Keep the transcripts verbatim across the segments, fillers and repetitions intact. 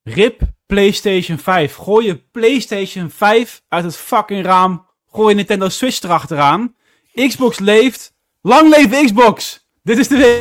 Rip PlayStation vijf. Gooi je PlayStation vijf uit het fucking raam. Gooi je Nintendo Switch erachteraan. Xbox leeft. Lang leven Xbox! Dit is de week.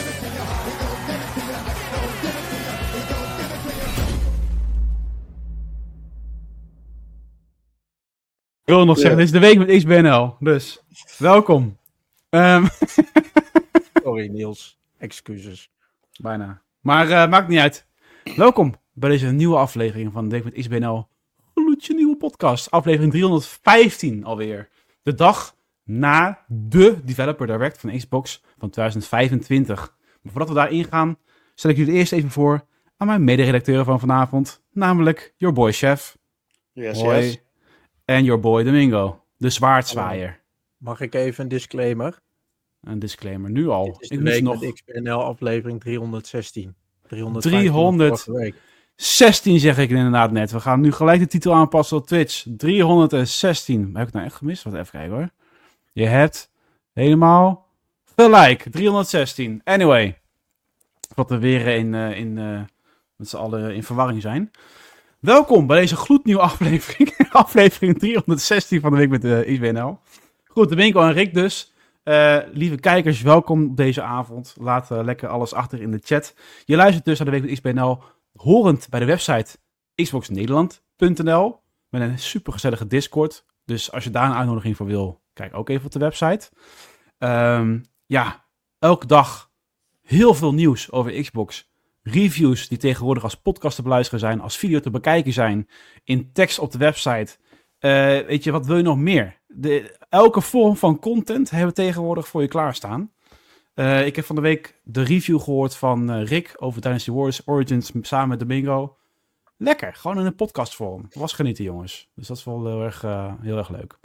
Ik wil nog zeggen, dit is de week met X B N L. Dus, welkom. Um... Sorry Niels, excuses. Bijna. Maar uh, maakt niet uit. Welkom bij deze nieuwe aflevering van de Week met X B N L. Gloedje nieuwe podcast. Aflevering driehonderdvijftien alweer. De dag na de Developer Direct van Xbox van tweeduizend vijfentwintig. Maar voordat we daarin gaan, stel ik jullie eerst even voor aan mijn mede-redacteur van vanavond. Namelijk your boy Chef. Yes, Hoi. yes. En your boy Domingo. De zwaardzwaaier. Mag ik even een disclaimer? Een disclaimer, nu al. Dit is de ik week nog met X B N L aflevering driehonderdzestien. driehonderdzestien zeg ik inderdaad net. We gaan nu gelijk de titel aanpassen op Twitch. driehonderdzestien. Heb ik het nou echt gemist? Wat even kijken hoor. Je hebt helemaal gelijk. driehonderdzestien. Anyway. Wat we weer in, uh, in, uh, met z'n allen in verwarring zijn. Welkom bij deze gloednieuwe aflevering. aflevering driehonderdzestien van de Week met de X B N L. Goed, de winkel en Rick dus. Uh, lieve kijkers, welkom op deze avond. Laat uh, lekker alles achter in de chat. Je luistert dus naar de Week met X B N L, horend bij de website xbox nederland punt n l. Met een supergezellige Discord. Dus als je daar een uitnodiging voor wil, kijk ook even op de website. Um, ja, elke dag heel veel nieuws over Xbox. Reviews die tegenwoordig als podcast te beluisteren zijn, als video te bekijken zijn, in tekst op de website. Uh, weet je, wat wil je nog meer? De, elke vorm van content hebben we tegenwoordig voor je klaarstaan. Uh, ik heb van de week de review gehoord van uh, Rick over Dynasty Warriors Origins samen met Domingo. Lekker, gewoon in een podcastvorm. Was genieten, jongens. Dus dat is wel heel erg, uh, heel erg leuk.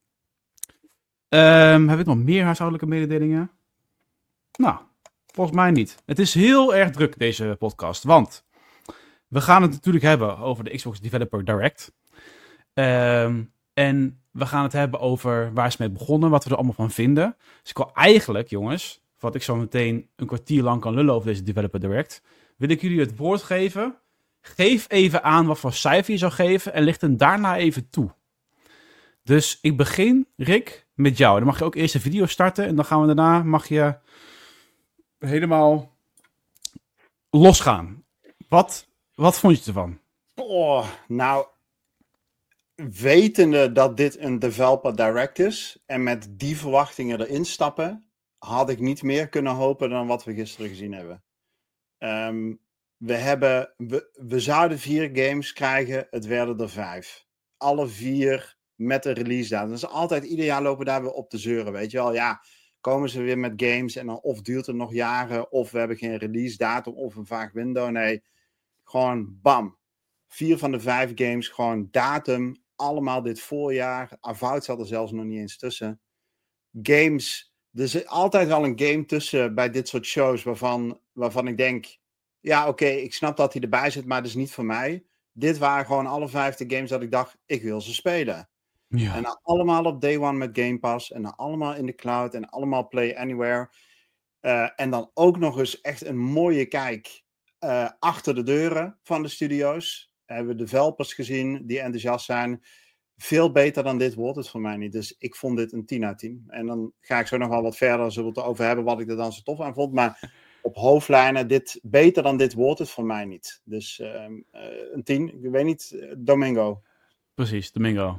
Um, heb ik nog meer huishoudelijke mededelingen? Nou, volgens mij niet. Het is heel erg druk, deze podcast. Want we gaan het natuurlijk hebben over de Xbox Developer Direct. Um, en we gaan het hebben over waar is mee begonnen, wat we er allemaal van vinden. Dus ik wil eigenlijk, jongens, wat ik zo meteen een kwartier lang kan lullen over deze Developer Direct, wil ik jullie het woord geven. Geef even aan wat voor cijfer je zou geven en licht hem daarna even toe. Dus ik begin, Rick, met jou. Dan mag je ook eerst de video starten en dan gaan we daarna, mag je helemaal losgaan. Wat, wat vond je ervan? Oh, nou, wetende dat dit een Developer Direct is en met die verwachtingen erin stappen, had ik niet meer kunnen hopen dan wat we gisteren gezien hebben. Um, we, hebben we, we zouden vier games krijgen, het werden er vijf. Alle vier met een release datum. Dus altijd ieder jaar lopen daar weer op te zeuren, weet je wel. Ja, komen ze weer met games en dan of duurt het nog jaren, of we hebben geen release datum, of een vaag window. Nee, gewoon bam. Vier van de vijf games, gewoon datum, allemaal dit voorjaar. Avowed zat er zelfs nog niet eens tussen. Games, er zit altijd wel een game tussen bij dit soort shows waarvan, waarvan ik denk, ja oké, okay, ik snap dat hij erbij zit, maar dat is niet voor mij. Dit waren gewoon alle vijf de games dat ik dacht, ik wil ze spelen. Ja. En dan allemaal op day one met Game Pass, en dan allemaal in de cloud, en allemaal Play Anywhere. Uh, en dan ook nog eens echt een mooie kijk uh, achter de deuren van de studio's. Hebben we developers gezien die enthousiast zijn. Veel beter dan dit wordt het voor mij niet. Dus ik vond dit een tien uit tien. En dan ga ik zo nog wel wat verder, zullen we het erover hebben wat ik er dan zo tof aan vond. Maar op hoofdlijnen, dit, beter dan dit wordt het voor mij niet. Dus uh, uh, een tien. Ik weet niet, uh, Domingo. Precies, Domingo.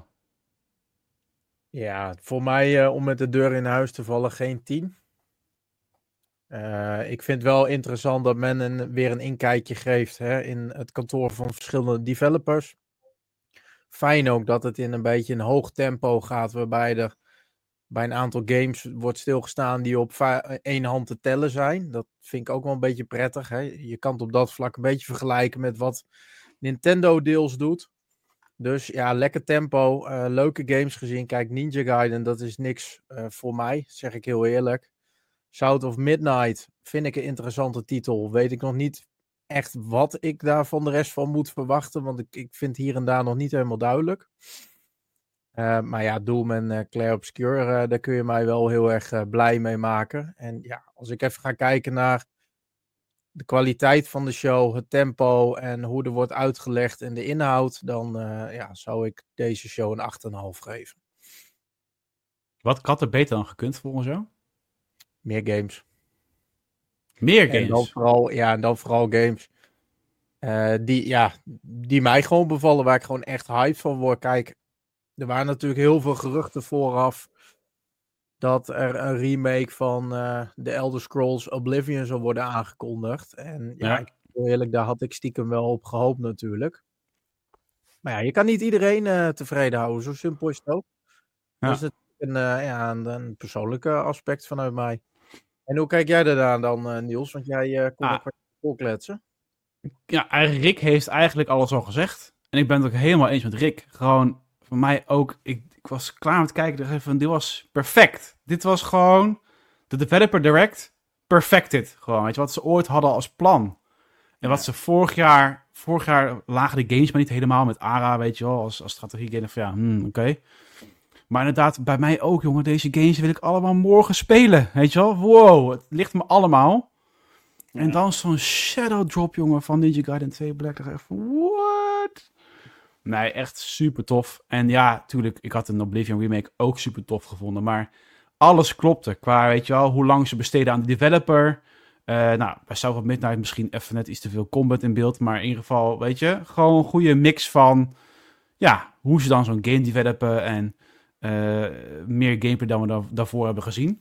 Ja, voor mij uh, om met de deur in huis te vallen geen tien. Uh, ik vind het wel interessant dat men een, weer een inkijkje geeft hè, in het kantoor van verschillende developers. Fijn ook dat het in een beetje een hoog tempo gaat, waarbij er bij een aantal games wordt stilgestaan die op va- één hand te tellen zijn. Dat vind ik ook wel een beetje prettig. Hè. Je kan het op dat vlak een beetje vergelijken met wat Nintendo deels doet. Dus ja, lekker tempo, uh, leuke games gezien. Kijk, Ninja Gaiden, dat is niks uh, voor mij, zeg ik heel eerlijk. South of Midnight vind ik een interessante titel. Weet ik nog niet echt wat ik daar van de rest van moet verwachten. Want ik, ik vind hier en daar nog niet helemaal duidelijk. Uh, maar ja, Doom en uh, Clair Obscur, uh, daar kun je mij wel heel erg uh, blij mee maken. En ja, als ik even ga kijken naar de kwaliteit van de show, het tempo en hoe er wordt uitgelegd en de inhoud, dan uh, ja, zou ik deze show een acht komma vijf geven. Wat had er beter dan gekund volgens jou? Meer games. Meer games? En dan vooral, ja, en dan vooral games uh, die, ja, die mij gewoon bevallen, waar ik gewoon echt hype van word. Kijk, er waren natuurlijk heel veel geruchten vooraf dat er een remake van uh, The Elder Scrolls Oblivion zou worden aangekondigd. En ja, Ja. ik, eerlijk, daar had ik stiekem wel op gehoopt natuurlijk. Maar ja, je kan niet iedereen uh, tevreden houden, zo simpel is het ook. Ja. Dus het is een, uh, ja, een, een persoonlijke aspect vanuit mij. En hoe kijk jij daaraan dan, uh, Niels? Want jij uh, kon Ah. ook wat voorkletsen. Ja, Rick heeft eigenlijk alles al gezegd. En ik ben het ook helemaal eens met Rick. Gewoon, voor mij ook, ik, ik was klaar met kijken. Ik dacht even, dit was perfect. Dit was gewoon de Developer Direct perfected. Gewoon, weet je, wat ze ooit hadden als plan. En wat ze vorig jaar, vorig jaar lagen de games maar niet helemaal met A R A, weet je wel, als, als strategie game. Van ja, hmm, oké. Okay. Maar inderdaad, bij mij ook, jongen, deze games wil ik allemaal morgen spelen. Weet je wel, wow, het ligt me allemaal. Ja. En dan zo'n Shadow Drop, jongen, van Ninja Gaiden twee Black. Echt, what? Nee, echt super tof. En ja, tuurlijk, ik had een Oblivion remake ook super tof gevonden. Maar alles klopte qua, weet je wel, hoe lang ze besteden aan de developer. Uh, nou, bij South of Midnight misschien even net iets te veel combat in beeld. Maar in ieder geval, weet je, gewoon een goede mix van, ja, hoe ze dan zo'n game developen. En uh, meer gameplay dan we da- daarvoor hebben gezien.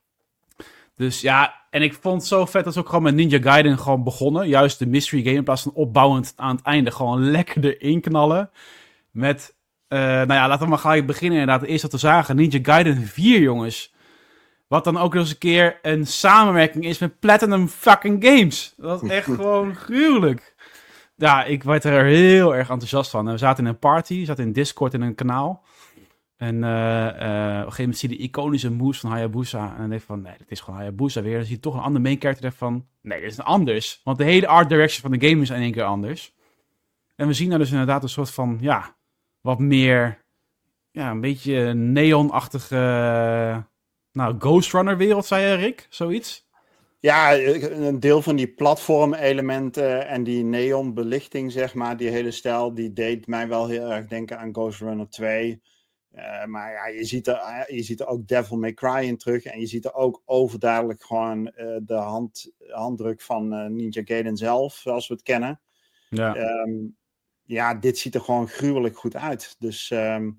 Dus ja, en ik vond het zo vet dat ze ook gewoon met Ninja Gaiden gewoon begonnen. Juist de mystery game in plaats van opbouwend aan het einde. Gewoon lekker erin knallen. Met, uh, nou ja, laten we maar gelijk beginnen inderdaad. Eerst wat we zagen, Ninja Gaiden vier, jongens. Wat dan ook nog eens een keer een samenwerking is met Platinum fucking Games. Dat is echt gewoon gruwelijk. Ja, ik werd er heel erg enthousiast van. We zaten in een party, we zaten in Discord in een kanaal. En uh, uh, op een gegeven moment zie je de iconische moves van Hayabusa. En dan denk je van, nee, dit is gewoon Hayabusa weer. Dan zie je toch een ander main character van, nee, dit is anders. Want de hele art direction van de game is in één keer anders. En we zien daar dus inderdaad een soort van, ja, wat meer, ja, een beetje neonachtige, uh, nou, Ghost Runner wereld, zei je, Rick? Zoiets? Ja, een deel van die platformelementen en die neonbelichting, zeg maar, die hele stijl, die deed mij wel heel erg denken aan Ghost Runner twee. Uh, maar ja, je ziet, er, je ziet er ook Devil May Cry in terug. En je ziet er ook overduidelijk gewoon uh, de hand, handdruk van uh, Ninja Gaiden zelf, zoals we het kennen. Ja. Um, ja, dit ziet er gewoon gruwelijk goed uit. Dus, um,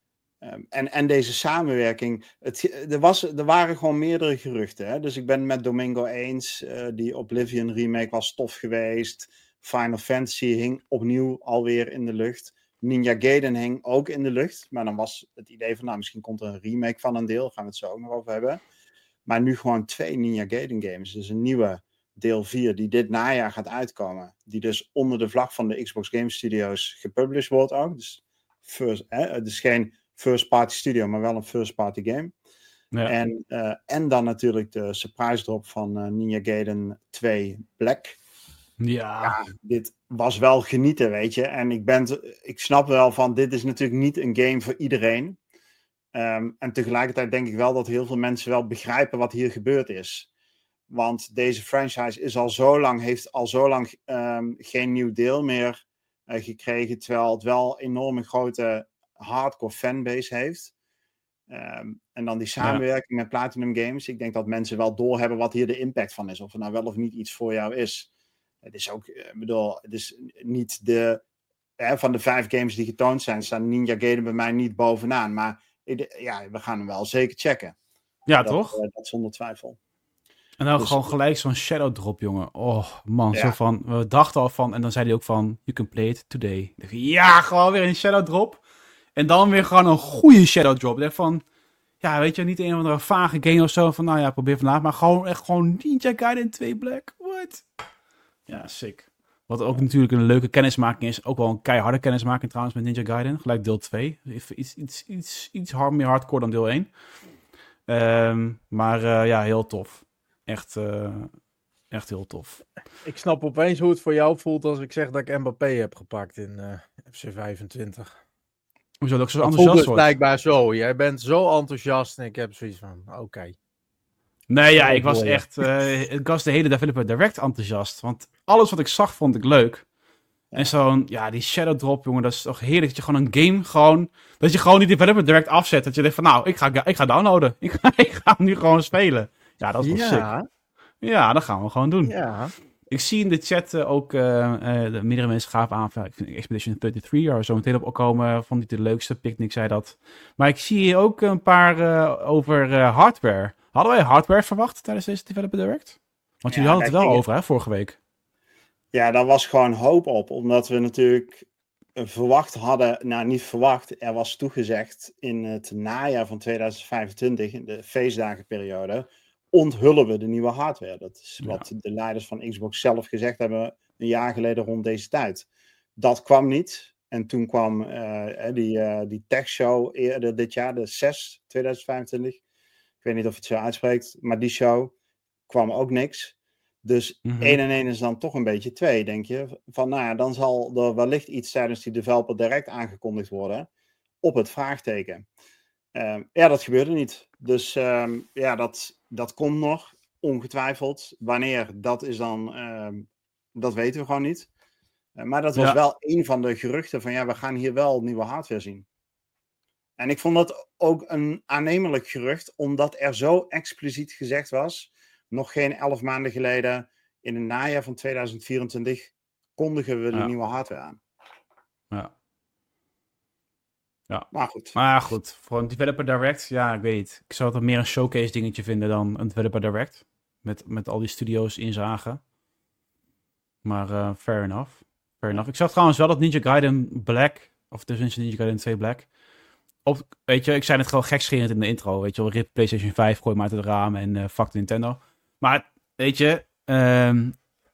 um, en, en deze samenwerking, het, er, was, er waren gewoon meerdere geruchten. Hè? Dus ik ben met Domingo eens, uh, die Oblivion remake was tof geweest. Final Fantasy hing opnieuw alweer in de lucht. Ninja Gaiden hing ook in de lucht. Maar dan was het idee van, nou, misschien komt er een remake van een deel. Daar gaan we het zo ook nog over hebben. Maar nu gewoon twee Ninja Gaiden games. Dus een nieuwe deel vier die dit najaar gaat uitkomen. Die dus onder de vlag van de Xbox Game Studios gepublished wordt ook. Dus first, hè, het is geen first party studio, maar wel een first party game. Ja. En, uh, en dan natuurlijk de surprise drop van uh, Ninja Gaiden twee Black. Ja. ja, dit was wel genieten, weet je. En ik, ben, ik snap wel van, dit is natuurlijk niet een game voor iedereen. Um, en tegelijkertijd denk ik wel dat heel veel mensen wel begrijpen wat hier gebeurd is. Want deze franchise is al zo lang, heeft al zo lang um, geen nieuw deel meer uh, gekregen. Terwijl het wel een enorme grote hardcore fanbase heeft. Um, en dan die samenwerking ja. met Platinum Games. Ik denk dat mensen wel doorhebben wat hier de impact van is. Of het nou wel of niet iets voor jou is. Het is ook, ik bedoel, het is niet de, hè, van de vijf games die getoond zijn, staan Ninja Gaiden bij mij niet bovenaan. Maar ja, we gaan hem wel zeker checken. Ja, dat, toch? Uh, dat zonder twijfel. En dan dus, gewoon gelijk zo'n shadow drop, jongen. Oh, man, ja. zo van, we dachten al van, en dan zei hij ook van, you can play it today. Ik dacht, ja, gewoon weer een shadow drop. En dan weer gewoon een goede shadow drop. Ik dacht van, ja, weet je, niet een of andere vage game of zo, van nou ja, probeer vandaag, maar gewoon echt gewoon Ninja Gaiden twee Black. What? Ja, sick. Wat ook natuurlijk een leuke kennismaking is. Ook wel een keiharde kennismaking trouwens met Ninja Gaiden. Gelijk deel twee. Iets, iets, iets, iets hard, meer hardcore dan deel één. Um, maar uh, ja, heel tof. Echt, uh, echt heel tof. Ik snap opeens hoe het voor jou voelt als ik zeg dat ik Mbappé heb gepakt in uh, F C vijfentwintig. Hoezo dat ik zo dat enthousiast voelt word? Dus blijkbaar zo. Jij bent zo enthousiast en ik heb zoiets van, oké. Okay. Nee, ja, Oh, ik was boy. echt... eh, ik was de hele Developer Direct enthousiast. Want alles wat ik zag, vond ik leuk. Ja. En zo'n... Ja, die Shadow Drop, jongen, dat is toch heerlijk. Dat je gewoon een game gewoon... Dat je gewoon die Developer Direct afzet. Dat je denkt van, nou, ik ga, ik ga downloaden. Ik ga, ik ga hem nu gewoon spelen. Ja, dat is wel sick. Ja, Ja, dat gaan we gewoon doen. ja. Ik zie in de chat eh, ook... eh, eh, de meerdere mensen gaven aan... van, ik vind Expedition drieëndertig er zo meteen op opkomen. Vond ik de leukste. Picnic zei dat. Maar ik zie hier ook een paar eh, over eh, hardware. Hadden wij hardware verwacht tijdens deze Developer Direct? Want Ja, jullie hadden het daar wel ging over, hè, vorige week. Ja, daar was gewoon hoop op, omdat we natuurlijk eh, verwacht hadden, nou niet verwacht, er was toegezegd in het najaar van tweeduizend vijfentwintig, in de feestdagenperiode, onthullen we de nieuwe hardware. Dat is Ja. wat de leiders van Xbox zelf gezegd hebben een jaar geleden rond deze tijd. Dat kwam niet. En toen kwam eh, die, eh, die techshow eerder dit jaar, de C E S tweeduizend vijfentwintig. Ik weet niet of je het zo uitspreekt, maar die show kwam ook niks. Dus Mhm. één en één is dan toch een beetje twee, denk je. Van nou ja, dan zal er wellicht iets tijdens die Developer Direct aangekondigd worden op het vraagteken. Ehm, ja, dat gebeurde niet. Dus ehm, ja, dat, dat komt nog, ongetwijfeld. Wanneer, dat is dan, ehm, dat weten we gewoon niet. Eh, maar dat was Ja. wel een van de geruchten van ja, we gaan hier wel nieuwe hardware zien. En ik vond dat ook een aannemelijk gerucht, omdat er zo expliciet gezegd was, nog geen elf maanden geleden, in het najaar van tweeduizend vierentwintig, kondigen we de Ja. nieuwe hardware aan. Ja. Ja. Maar goed. Maar ja, goed. Voor een Developer Direct, ja, ik weet het. Ik zou het meer een showcase dingetje vinden dan een Developer Direct. Met, met al die studio's inzagen. Maar uh, fair enough. Fair enough. Ik zag trouwens wel dat Ninja Gaiden Black, of dus Ninja Gaiden twee Black, op, weet je, ik zei het gewoon gekscherend in de intro, weet je wel, rip PlayStation vijf, gooi maar uit het raam en uh, fuck de Nintendo. Maar, weet je, um,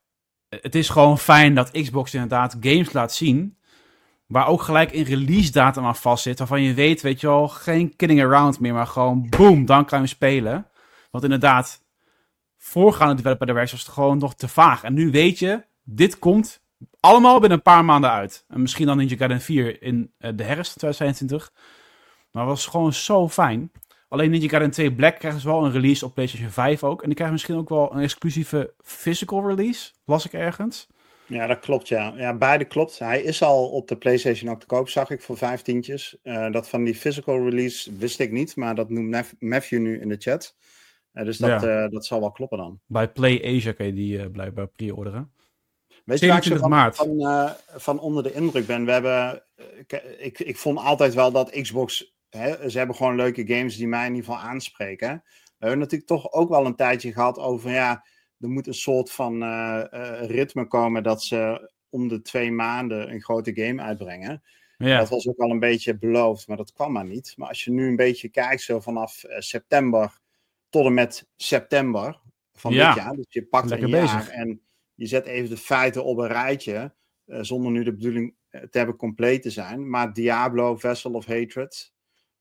het is gewoon fijn dat Xbox inderdaad games laat zien, waar ook gelijk een release datum aan vast zit, waarvan je weet, weet je wel, geen kidding around meer, maar gewoon boom, dan kan je spelen. Want inderdaad, voorgaande Developer Direct was het gewoon nog te vaag. En nu weet je, dit komt allemaal binnen een paar maanden uit. En misschien dan Ninja Gaiden vier in uh, de herfst van tweeduizend eenentwintig. Maar het was gewoon zo fijn. Alleen Ninja Gaiden twee Black krijgt dus wel een release op PlayStation vijf ook. En die krijgt misschien ook wel een exclusieve physical release. Las ik ergens. Ja, dat klopt, ja. Ja, beide klopt. Hij is al op de PlayStation ook te koop, zag ik, voor vijftientjes. Uh, dat van die physical release wist ik niet, maar dat noemt Matthew nu in de chat. Uh, dus dat, Ja. uh, dat zal wel kloppen dan. Bij Play Asia kun je die uh, blijkbaar pre-orderen. Weet je waar ik zo zevenentwintig van, maart. van, uh, van onder de indruk ben? We hebben, uh, ik, ik vond altijd wel dat Xbox, hè, ze hebben gewoon leuke games die mij in ieder geval aanspreken. We hebben natuurlijk toch ook wel een tijdje gehad over, ja, er moet een soort van uh, uh, ritme komen dat ze om de twee maanden een grote game uitbrengen. Ja. Dat was ook al een beetje beloofd, maar dat kwam maar niet. Maar als je nu een beetje kijkt, zo vanaf uh, september tot en met september van Ja. dit jaar, dus je pakt Lekker een jaar bezig. en je zet even de feiten op een rijtje, uh, zonder nu de bedoeling uh, te hebben compleet te zijn. Maar Diablo, Vessel of Hatred,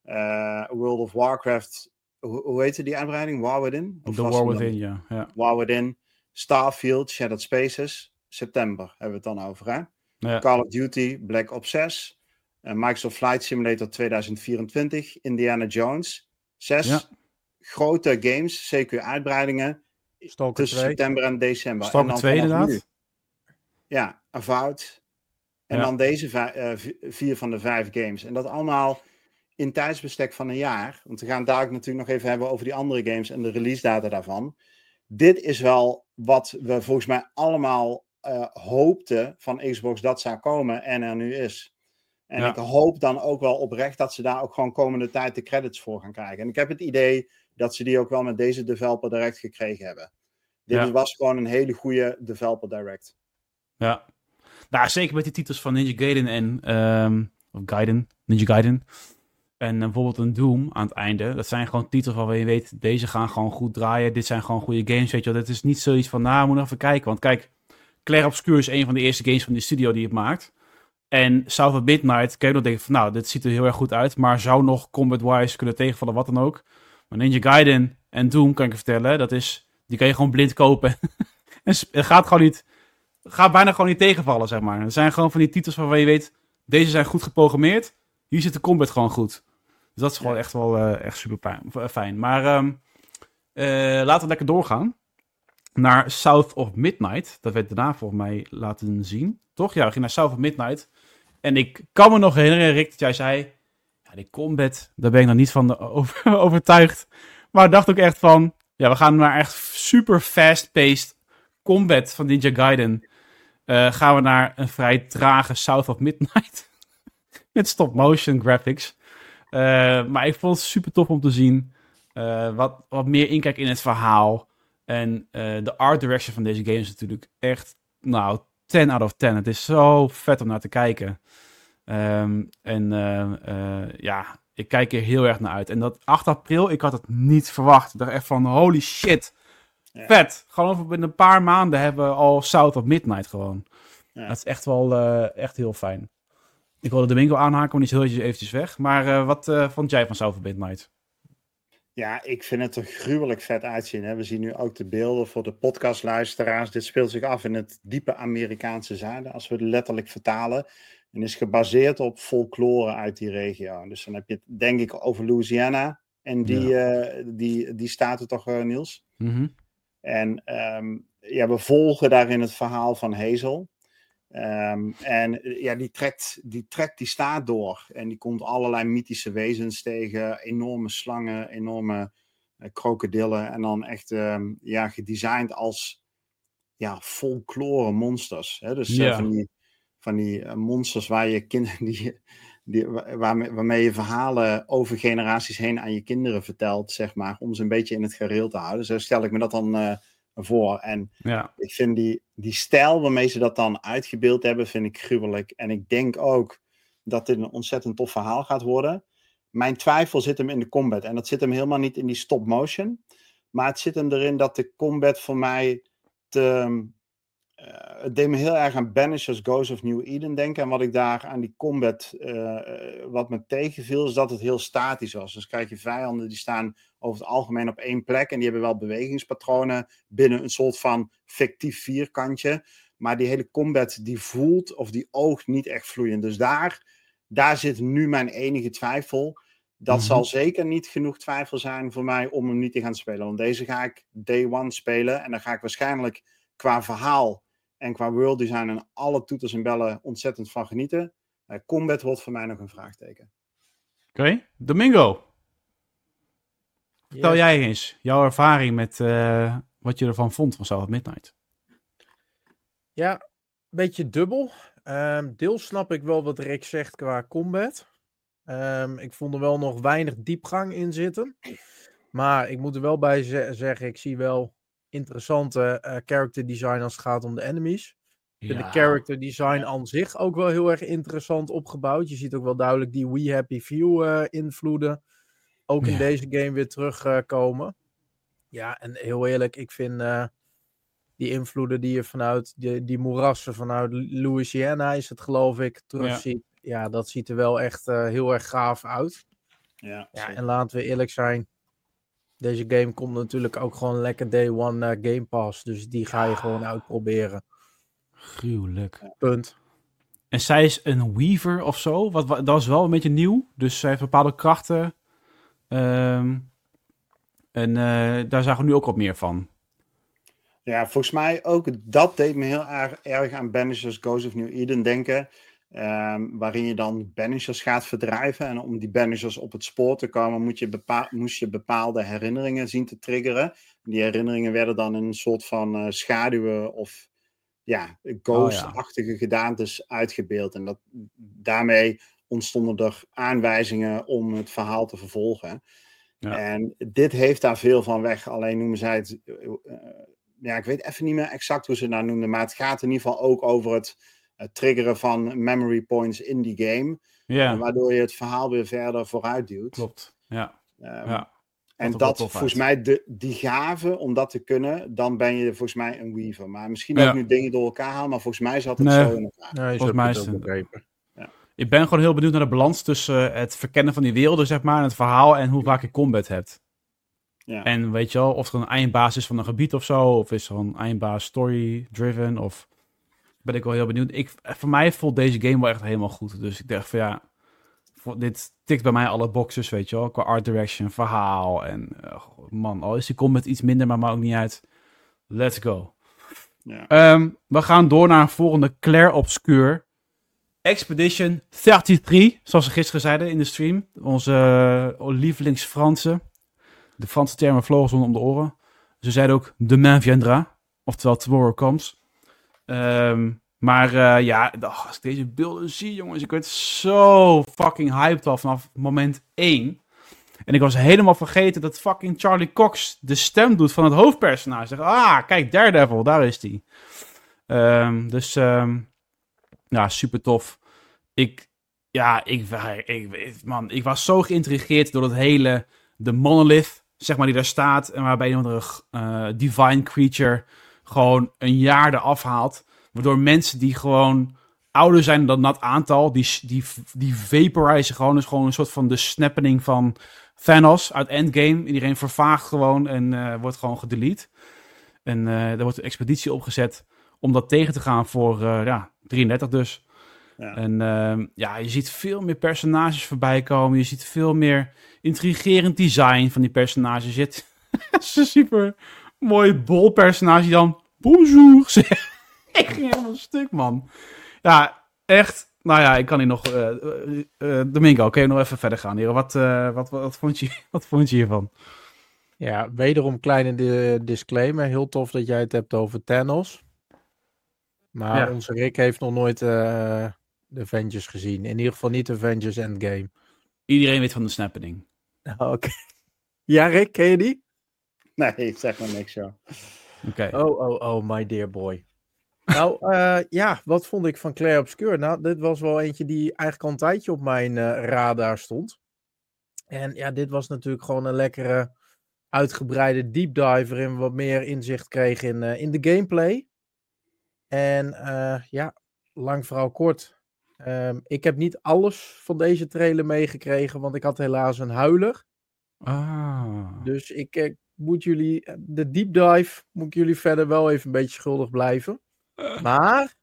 uh, World of Warcraft, hoe, hoe heette die uitbreiding? War Within? Of The was War die dan- Within, ja. ja. War Within, Starfield, Shattered Spaces, september hebben we het dan over, hè? ja. Call of Duty, Black Ops zes, uh, Microsoft Flight Simulator tweeduizend vierentwintig, Indiana Jones, zes Ja. grote games, C Q-uitbreidingen, Stalker tussen twee. september en december. Stalker en dan twee vanaf inderdaad. nu, ja, Avowed. En Ja. dan deze vij- uh, v- vier van de vijf games. En dat allemaal in tijdsbestek van een jaar. Want we gaan het dadelijk natuurlijk nog even hebben over die andere games en de release data daarvan. Dit is wel wat we volgens mij allemaal uh, hoopten van Xbox dat zou komen en er nu is. En Ja. ik hoop dan ook wel oprecht dat ze daar ook gewoon komende tijd de credits voor gaan krijgen. En ik heb het idee dat ze die ook wel met deze Developer Direct gekregen hebben. Dit Ja. was gewoon een hele goede Developer Direct. Ja. Nou, zeker met die titels van Ninja Gaiden en... Um, of Gaiden. Ninja Gaiden. En uh, bijvoorbeeld een Doom aan het einde. Dat zijn gewoon titels waarvan je weet... Deze gaan gewoon goed draaien. Dit zijn gewoon goede games, weet je wel. Dat is niet zoiets van... Nou, we moeten even kijken. Want kijk... Claire Obscure is een van de eerste games van die studio die het maakt. En South of Midnight... Kun je nog denken van... Nou, dit ziet er heel erg goed uit. Maar zou nog combat-wise kunnen tegenvallen. Wat dan ook. Maar Ninja Gaiden en Doom, kan ik je vertellen... Dat is... Die kan je gewoon blind kopen. En het gaat gewoon niet... gaat bijna gewoon niet tegenvallen, zeg maar. Er zijn gewoon van die titels waarvan je weet... Deze zijn goed geprogrammeerd. Hier zit de combat gewoon goed. Dus dat is gewoon Ja. echt wel uh, echt super pijn, fijn. Maar um, Uh, laten we lekker doorgaan naar South of Midnight. Dat werd daarna volgens mij laten zien. Toch? Ja, we gingen naar South of Midnight. En ik kan me nog herinneren, Rick, dat jij zei... Ja, die combat, daar ben ik nog niet van over, overtuigd. Maar ik dacht ook echt van... Ja, we gaan naar echt super fast-paced combat van Ninja Gaiden. Uh, gaan we naar een vrij trage South of Midnight. Met stop-motion graphics. Uh, maar ik vond het super tof om te zien. Uh, wat, wat meer inkijk in het verhaal. En uh, de art direction van deze game is natuurlijk echt... Nou, ten out of ten. Het is zo vet om naar te kijken. Um, en uh, uh, ja, ik kijk er heel erg naar uit. En dat acht april, ik had het niet verwacht. Ik dacht echt van, holy shit. Ja. Vet. Gewoon over binnen een paar maanden hebben we al South of Midnight gewoon. Ja. Dat is echt wel uh, echt heel fijn. Ik wilde de winkel aanhaken, maar niet zo heel eventjes weg. Maar uh, wat uh, vond jij van South of Midnight? Ja, ik vind het er gruwelijk vet uitzien. Hè? We zien nu ook de beelden voor de podcastluisteraars. Dit speelt zich af in het diepe Amerikaanse zuiden, als we het letterlijk vertalen. En is gebaseerd op folklore uit die regio. Dus dan heb je het denk ik over Louisiana. En die, ja. uh, die, die staat er toch, uh, Niels? Mm-hmm. En um, ja, we volgen daarin het verhaal van Hazel. Um, en ja, die trekt, die trekt die staat door. En die komt allerlei mythische wezens tegen. Enorme slangen, enorme uh, krokodillen. En dan echt um, ja, gedesigned als ja, folklore monsters. Hè? Dus ja. uh, van die, van die uh, monsters waar je kinderen... Die, die, waarmee, waarmee je verhalen over generaties heen aan je kinderen vertelt, zeg maar. Om ze een beetje in het gareel te houden. Zo stel ik me dat dan... Uh, voor. En ja. ik vind die, die stijl waarmee ze dat dan uitgebeeld hebben, vind ik gruwelijk. En ik denk ook dat dit een ontzettend tof verhaal gaat worden. Mijn twijfel zit hem in de combat. En dat zit hem helemaal niet in die stop motion. Maar het zit hem erin dat de combat voor mij te... Uh, het deed me heel erg aan Banishers Ghost of New Eden denken. En wat ik daar aan die combat, uh, wat me tegenviel, is dat het heel statisch was. Dus krijg je vijanden die staan over het algemeen op één plek. En die hebben wel bewegingspatronen binnen een soort van fictief vierkantje. Maar die hele combat die voelt of die oogt niet echt vloeiend. Dus daar, daar zit nu mijn enige twijfel. Dat mm-hmm. zal zeker niet genoeg twijfel zijn voor mij om hem niet te gaan spelen. Want deze ga ik day one spelen. En dan ga ik waarschijnlijk qua verhaal en qua world design en alle toeters en bellen ontzettend van genieten. Uh, combat wordt voor mij nog een vraagteken. Oké, okay. Domingo. Vertel yes. jij eens jouw ervaring met uh, wat je ervan vond van South of Midnight. Ja, een beetje dubbel. Um, deels snap ik wel wat Rick zegt qua combat. Um, ik vond er wel nog weinig diepgang in zitten. Maar ik moet er wel bij ze- zeggen, ik zie wel interessante uh, character design als het gaat om de enemies. Ik vind ja. de character design aan zich ook wel heel erg interessant opgebouwd. Je ziet ook wel duidelijk die We Happy Few uh, invloeden ook in ja. deze game weer terugkomen. Uh, ja, en heel eerlijk, ik vind uh, die invloeden die je vanuit die, die moerassen vanuit Louisiana is het geloof ik terugziet. Ja. ja, dat ziet er wel echt uh, heel erg gaaf uit. Ja, ja, en laten we eerlijk zijn, deze game komt natuurlijk ook gewoon lekker day one uh, Game Pass. Dus die ga je gewoon uitproberen. Gruwelijk. Punt. En zij is een weaver of zo. Wat, wat, dat is wel een beetje nieuw. Dus zij heeft bepaalde krachten. Um, en uh, daar zagen we nu ook wat meer van. Ja, volgens mij ook. Dat deed me heel erg, erg aan Banishers Ghost of New Eden denken. Um, waarin je dan banishers gaat verdrijven. En om die banishers op het spoor te komen, moet je bepaal, moest je bepaalde herinneringen zien te triggeren. Die herinneringen werden dan in een soort van uh, schaduwen of ja, ghost-achtige oh, ja. gedaantes uitgebeeld. En dat, daarmee ontstonden er aanwijzingen om het verhaal te vervolgen. Ja. En dit heeft daar veel van weg. Alleen noemen zij het... Uh, ja, ik weet even niet meer exact hoe ze het nou noemden. Maar het gaat in ieder geval ook over het Het triggeren van memory points in die game. Ja. Waardoor je het verhaal weer verder vooruit duwt. Klopt, ja. Um, ja. En dat, volgens mij, de, die gave om dat te kunnen, dan ben je volgens mij een weaver. Maar misschien ook ja. nu dingen door elkaar halen, maar volgens mij zat het nee. zo in elkaar. Nee, volgens mij is het ook begrepen. Ja. Ik ben gewoon heel benieuwd naar de balans tussen het verkennen van die werelden, zeg maar, en het verhaal en hoe vaak je combat hebt. Ja. En weet je wel, of het een eindbaas is van een gebied of zo, of is er een eindbaas story-driven, of... Ben ik wel heel benieuwd. Ik, voor mij voelt deze game wel echt helemaal goed. Dus ik dacht van ja, voor, dit tikt bij mij alle boxes, weet je wel. Qua art direction, verhaal en uh, man, al is die combat iets minder, maar maakt ook niet uit. Let's go. Ja. Um, we gaan door naar een volgende Clair Obscure. Expedition drieëndertig, zoals we gisteren zeiden in de stream. Onze uh, lievelings Fransen. De Franse termen vlogen zonder om de oren. Ze zeiden ook demain viendra. Oftewel tomorrow comes. Um, maar uh, ja, oh, als ik deze beelden zie, jongens. Ik werd zo fucking hyped al vanaf moment één. En ik was helemaal vergeten dat fucking Charlie Cox de stem doet van het hoofdpersonage. Zeg, ah, kijk, Daredevil, daar is die. Um, dus, um, ja, super tof. Ik, ja, ik, ik, man, ik was zo geïntrigeerd door het hele, de monolith, zeg maar, die daar staat. En waarbij een andere uh, divine creature gewoon een jaar eraf haalt. Waardoor mensen die gewoon ouder zijn dan dat aantal, die, die, die vaporizen gewoon. Dus gewoon een soort van de snappening van Thanos uit Endgame. Iedereen vervaagt gewoon en uh, wordt gewoon gedelete. En uh, er wordt een expeditie opgezet om dat tegen te gaan voor uh, ja, drieëndertig dus. Ja. En uh, ja, je ziet veel meer personages voorbij komen. Je ziet veel meer intrigerend design van die personages. Je ziet een super mooi bol personage die dan bonjour zegt. Ik ging helemaal stuk, man. Ja, echt. Nou ja, ik kan hier nog... Uh, uh, uh, Domingo, kun je nog even verder gaan hier? Wat, uh, wat, wat, wat, vond je, wat vond je hiervan? Ja, wederom kleine di- disclaimer. Heel tof dat jij het hebt over Thanos. Maar ja. Onze Rick heeft nog nooit uh, de Avengers gezien. In ieder geval niet Avengers Endgame. Iedereen weet van de snappening. Oké. Okay. Ja, Rick, ken je die? Nee, zeg maar niks, joh. Oké. Okay. Oh, oh, oh, my dear boy. Nou, uh, ja, wat vond ik van Clair Obscure? Nou, dit was wel eentje die eigenlijk al een tijdje op mijn uh, radar stond. En ja, dit was natuurlijk gewoon een lekkere, uitgebreide deep dive waarin we wat meer inzicht kregen in, uh, in de gameplay. En uh, ja, lang verhaal kort. Um, ik heb niet alles van deze trailer meegekregen, want ik had helaas een huiler. Ah. Dus ik uh, moet jullie, de deep dive, moet ik jullie verder wel even een beetje schuldig blijven. Maar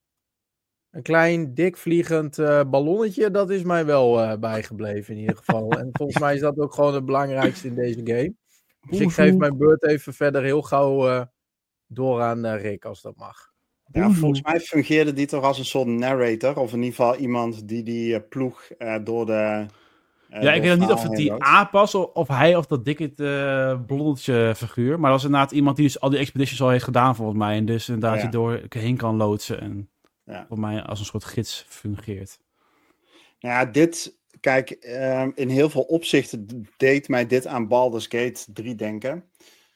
een klein, dik vliegend uh, ballonnetje, dat is mij wel uh, bijgebleven in ieder geval. En volgens mij is dat ook gewoon het belangrijkste in deze game. Dus ik geef mijn beurt even verder heel gauw uh, door aan uh, Rick, als dat mag. Ja, volgens mij fungeerde die toch als een soort narrator, of in ieder geval iemand die die uh, ploeg uh, door de... Uh, ja, ik weet niet of het die aanpast, of, of hij of dat dikke uh, blondje figuur. Maar dat is inderdaad iemand die dus al die expeditions al heeft gedaan, volgens mij. En dus inderdaad ja. je door heen kan loodsen en ja. voor mij als een soort gids fungeert. Nou ja, dit... Kijk, um, in heel veel opzichten deed mij dit aan Baldur's Gate drie denken.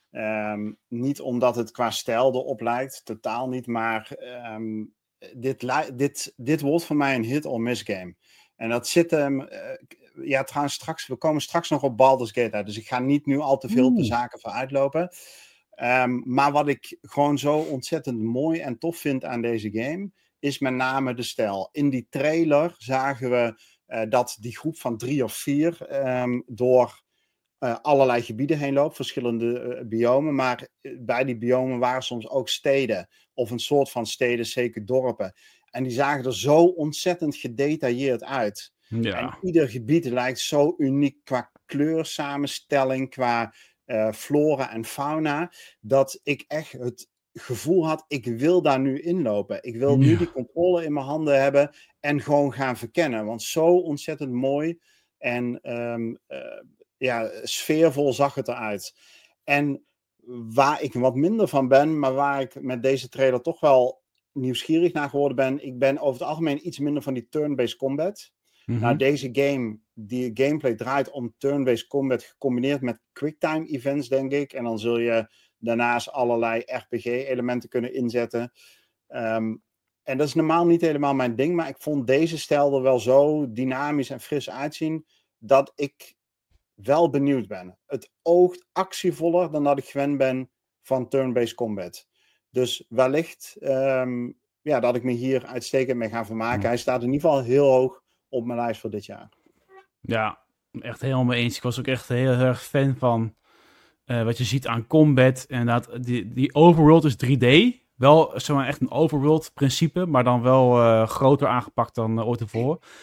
Um, niet omdat het qua stijl erop lijkt, totaal niet. Maar um, dit, li- dit, dit wordt voor mij een hit-or-miss game. En dat zit hem... Uh, ja, trouwens, straks, we komen straks nog op Baldur's Gate uit. Dus ik ga niet nu al te veel de zaken voor uitlopen. Um, maar wat ik gewoon zo ontzettend mooi en tof vind aan deze game, is met name de stijl. In die trailer zagen we uh, dat die groep van drie of vier um, door uh, allerlei gebieden heen loopt, verschillende uh, biomen. Maar uh, bij die biomen waren soms ook steden, of een soort van steden, zeker dorpen. En die zagen er zo ontzettend gedetailleerd uit. Ja. En ieder gebied lijkt zo uniek qua kleursamenstelling, qua uh, flora en fauna, dat ik echt het gevoel had, ik wil daar nu inlopen. Ik wil nu ja. die controle in mijn handen hebben en gewoon gaan verkennen. Want zo ontzettend mooi en um, uh, ja, sfeervol zag het eruit. En waar ik wat minder van ben, maar waar ik met deze trailer toch wel nieuwsgierig naar geworden ben, ik ben over het algemeen iets minder van die turn-based combat. Mm-hmm. Nou, deze game, die gameplay draait om turn-based combat gecombineerd met quicktime events, denk ik. En dan zul je daarnaast allerlei R P G-elementen kunnen inzetten. Um, en dat is normaal niet helemaal mijn ding, maar ik vond deze stijl er wel zo dynamisch en fris uitzien, dat ik wel benieuwd ben. Het oogt actievoller dan dat ik gewend ben van turn-based combat. Dus wellicht um, ja, dat ik me hier uitstekend mee ga vermaken. Mm. Hij staat in ieder geval heel hoog op mijn lijst voor dit jaar. Ja, echt helemaal mee eens. Ik was ook echt heel erg fan van uh, wat je ziet aan combat. En dat die, die overworld is drie D. Wel zeg maar, echt een overworld principe, maar dan wel uh, groter aangepakt dan uh, ooit tevoren.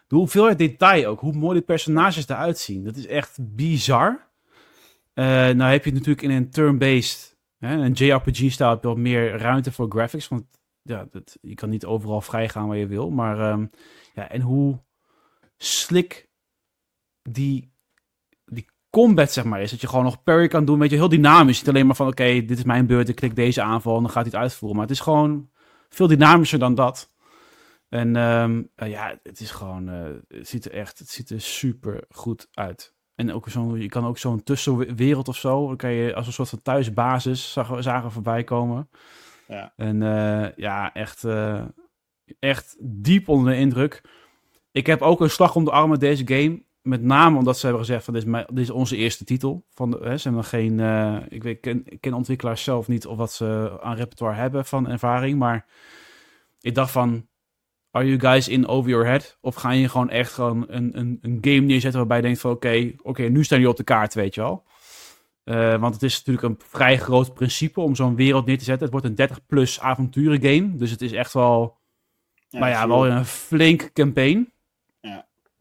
de hoeveelheid detail ook. Hoe mooi die personages eruit zien. Dat is echt bizar. Uh, nou heb je het natuurlijk in een turn-based, hè, een J R P G-stijl, heb je wat meer ruimte voor graphics. Want ja, dat, je kan niet overal vrij gaan waar je wil. Maar um, ja, en hoe slick die, die combat, zeg maar, is. Dat je gewoon nog parry kan doen. Weet je, heel dynamisch. Niet alleen maar van, oké, okay, dit is mijn beurt, ik klik deze aanval en dan gaat hij het uitvoeren. Maar het is gewoon veel dynamischer dan dat. En um, uh, ja, het is gewoon, uh, het ziet er echt, het ziet er super goed uit. En ook zo'n, je kan ook zo'n tussenwereld of zo, dan kan je als een soort van thuisbasis zagen, zagen voorbij komen. Ja. En uh, ja, echt, uh, echt diep onder de indruk. Ik heb ook een slag om de arm met deze game. Met name omdat ze hebben gezegd van dit is, mijn, dit is onze eerste titel. Van de, hè, ze hebben nog geen, uh, ik, weet, ik, ken, ik ken ontwikkelaars zelf niet of wat ze aan repertoire hebben van ervaring. Maar ik dacht van, are you guys in over your head? Of ga je gewoon echt gewoon een, een, een game neerzetten waarbij je denkt van oké, okay, oké, okay, nu staan jullie op de kaart, weet je wel. Uh, want het is natuurlijk een vrij groot principe om zo'n wereld neer te zetten. Het wordt een dertig plus avonturen game. Dus het is echt wel, ja, nou ja, wel een flink campaign. Ja.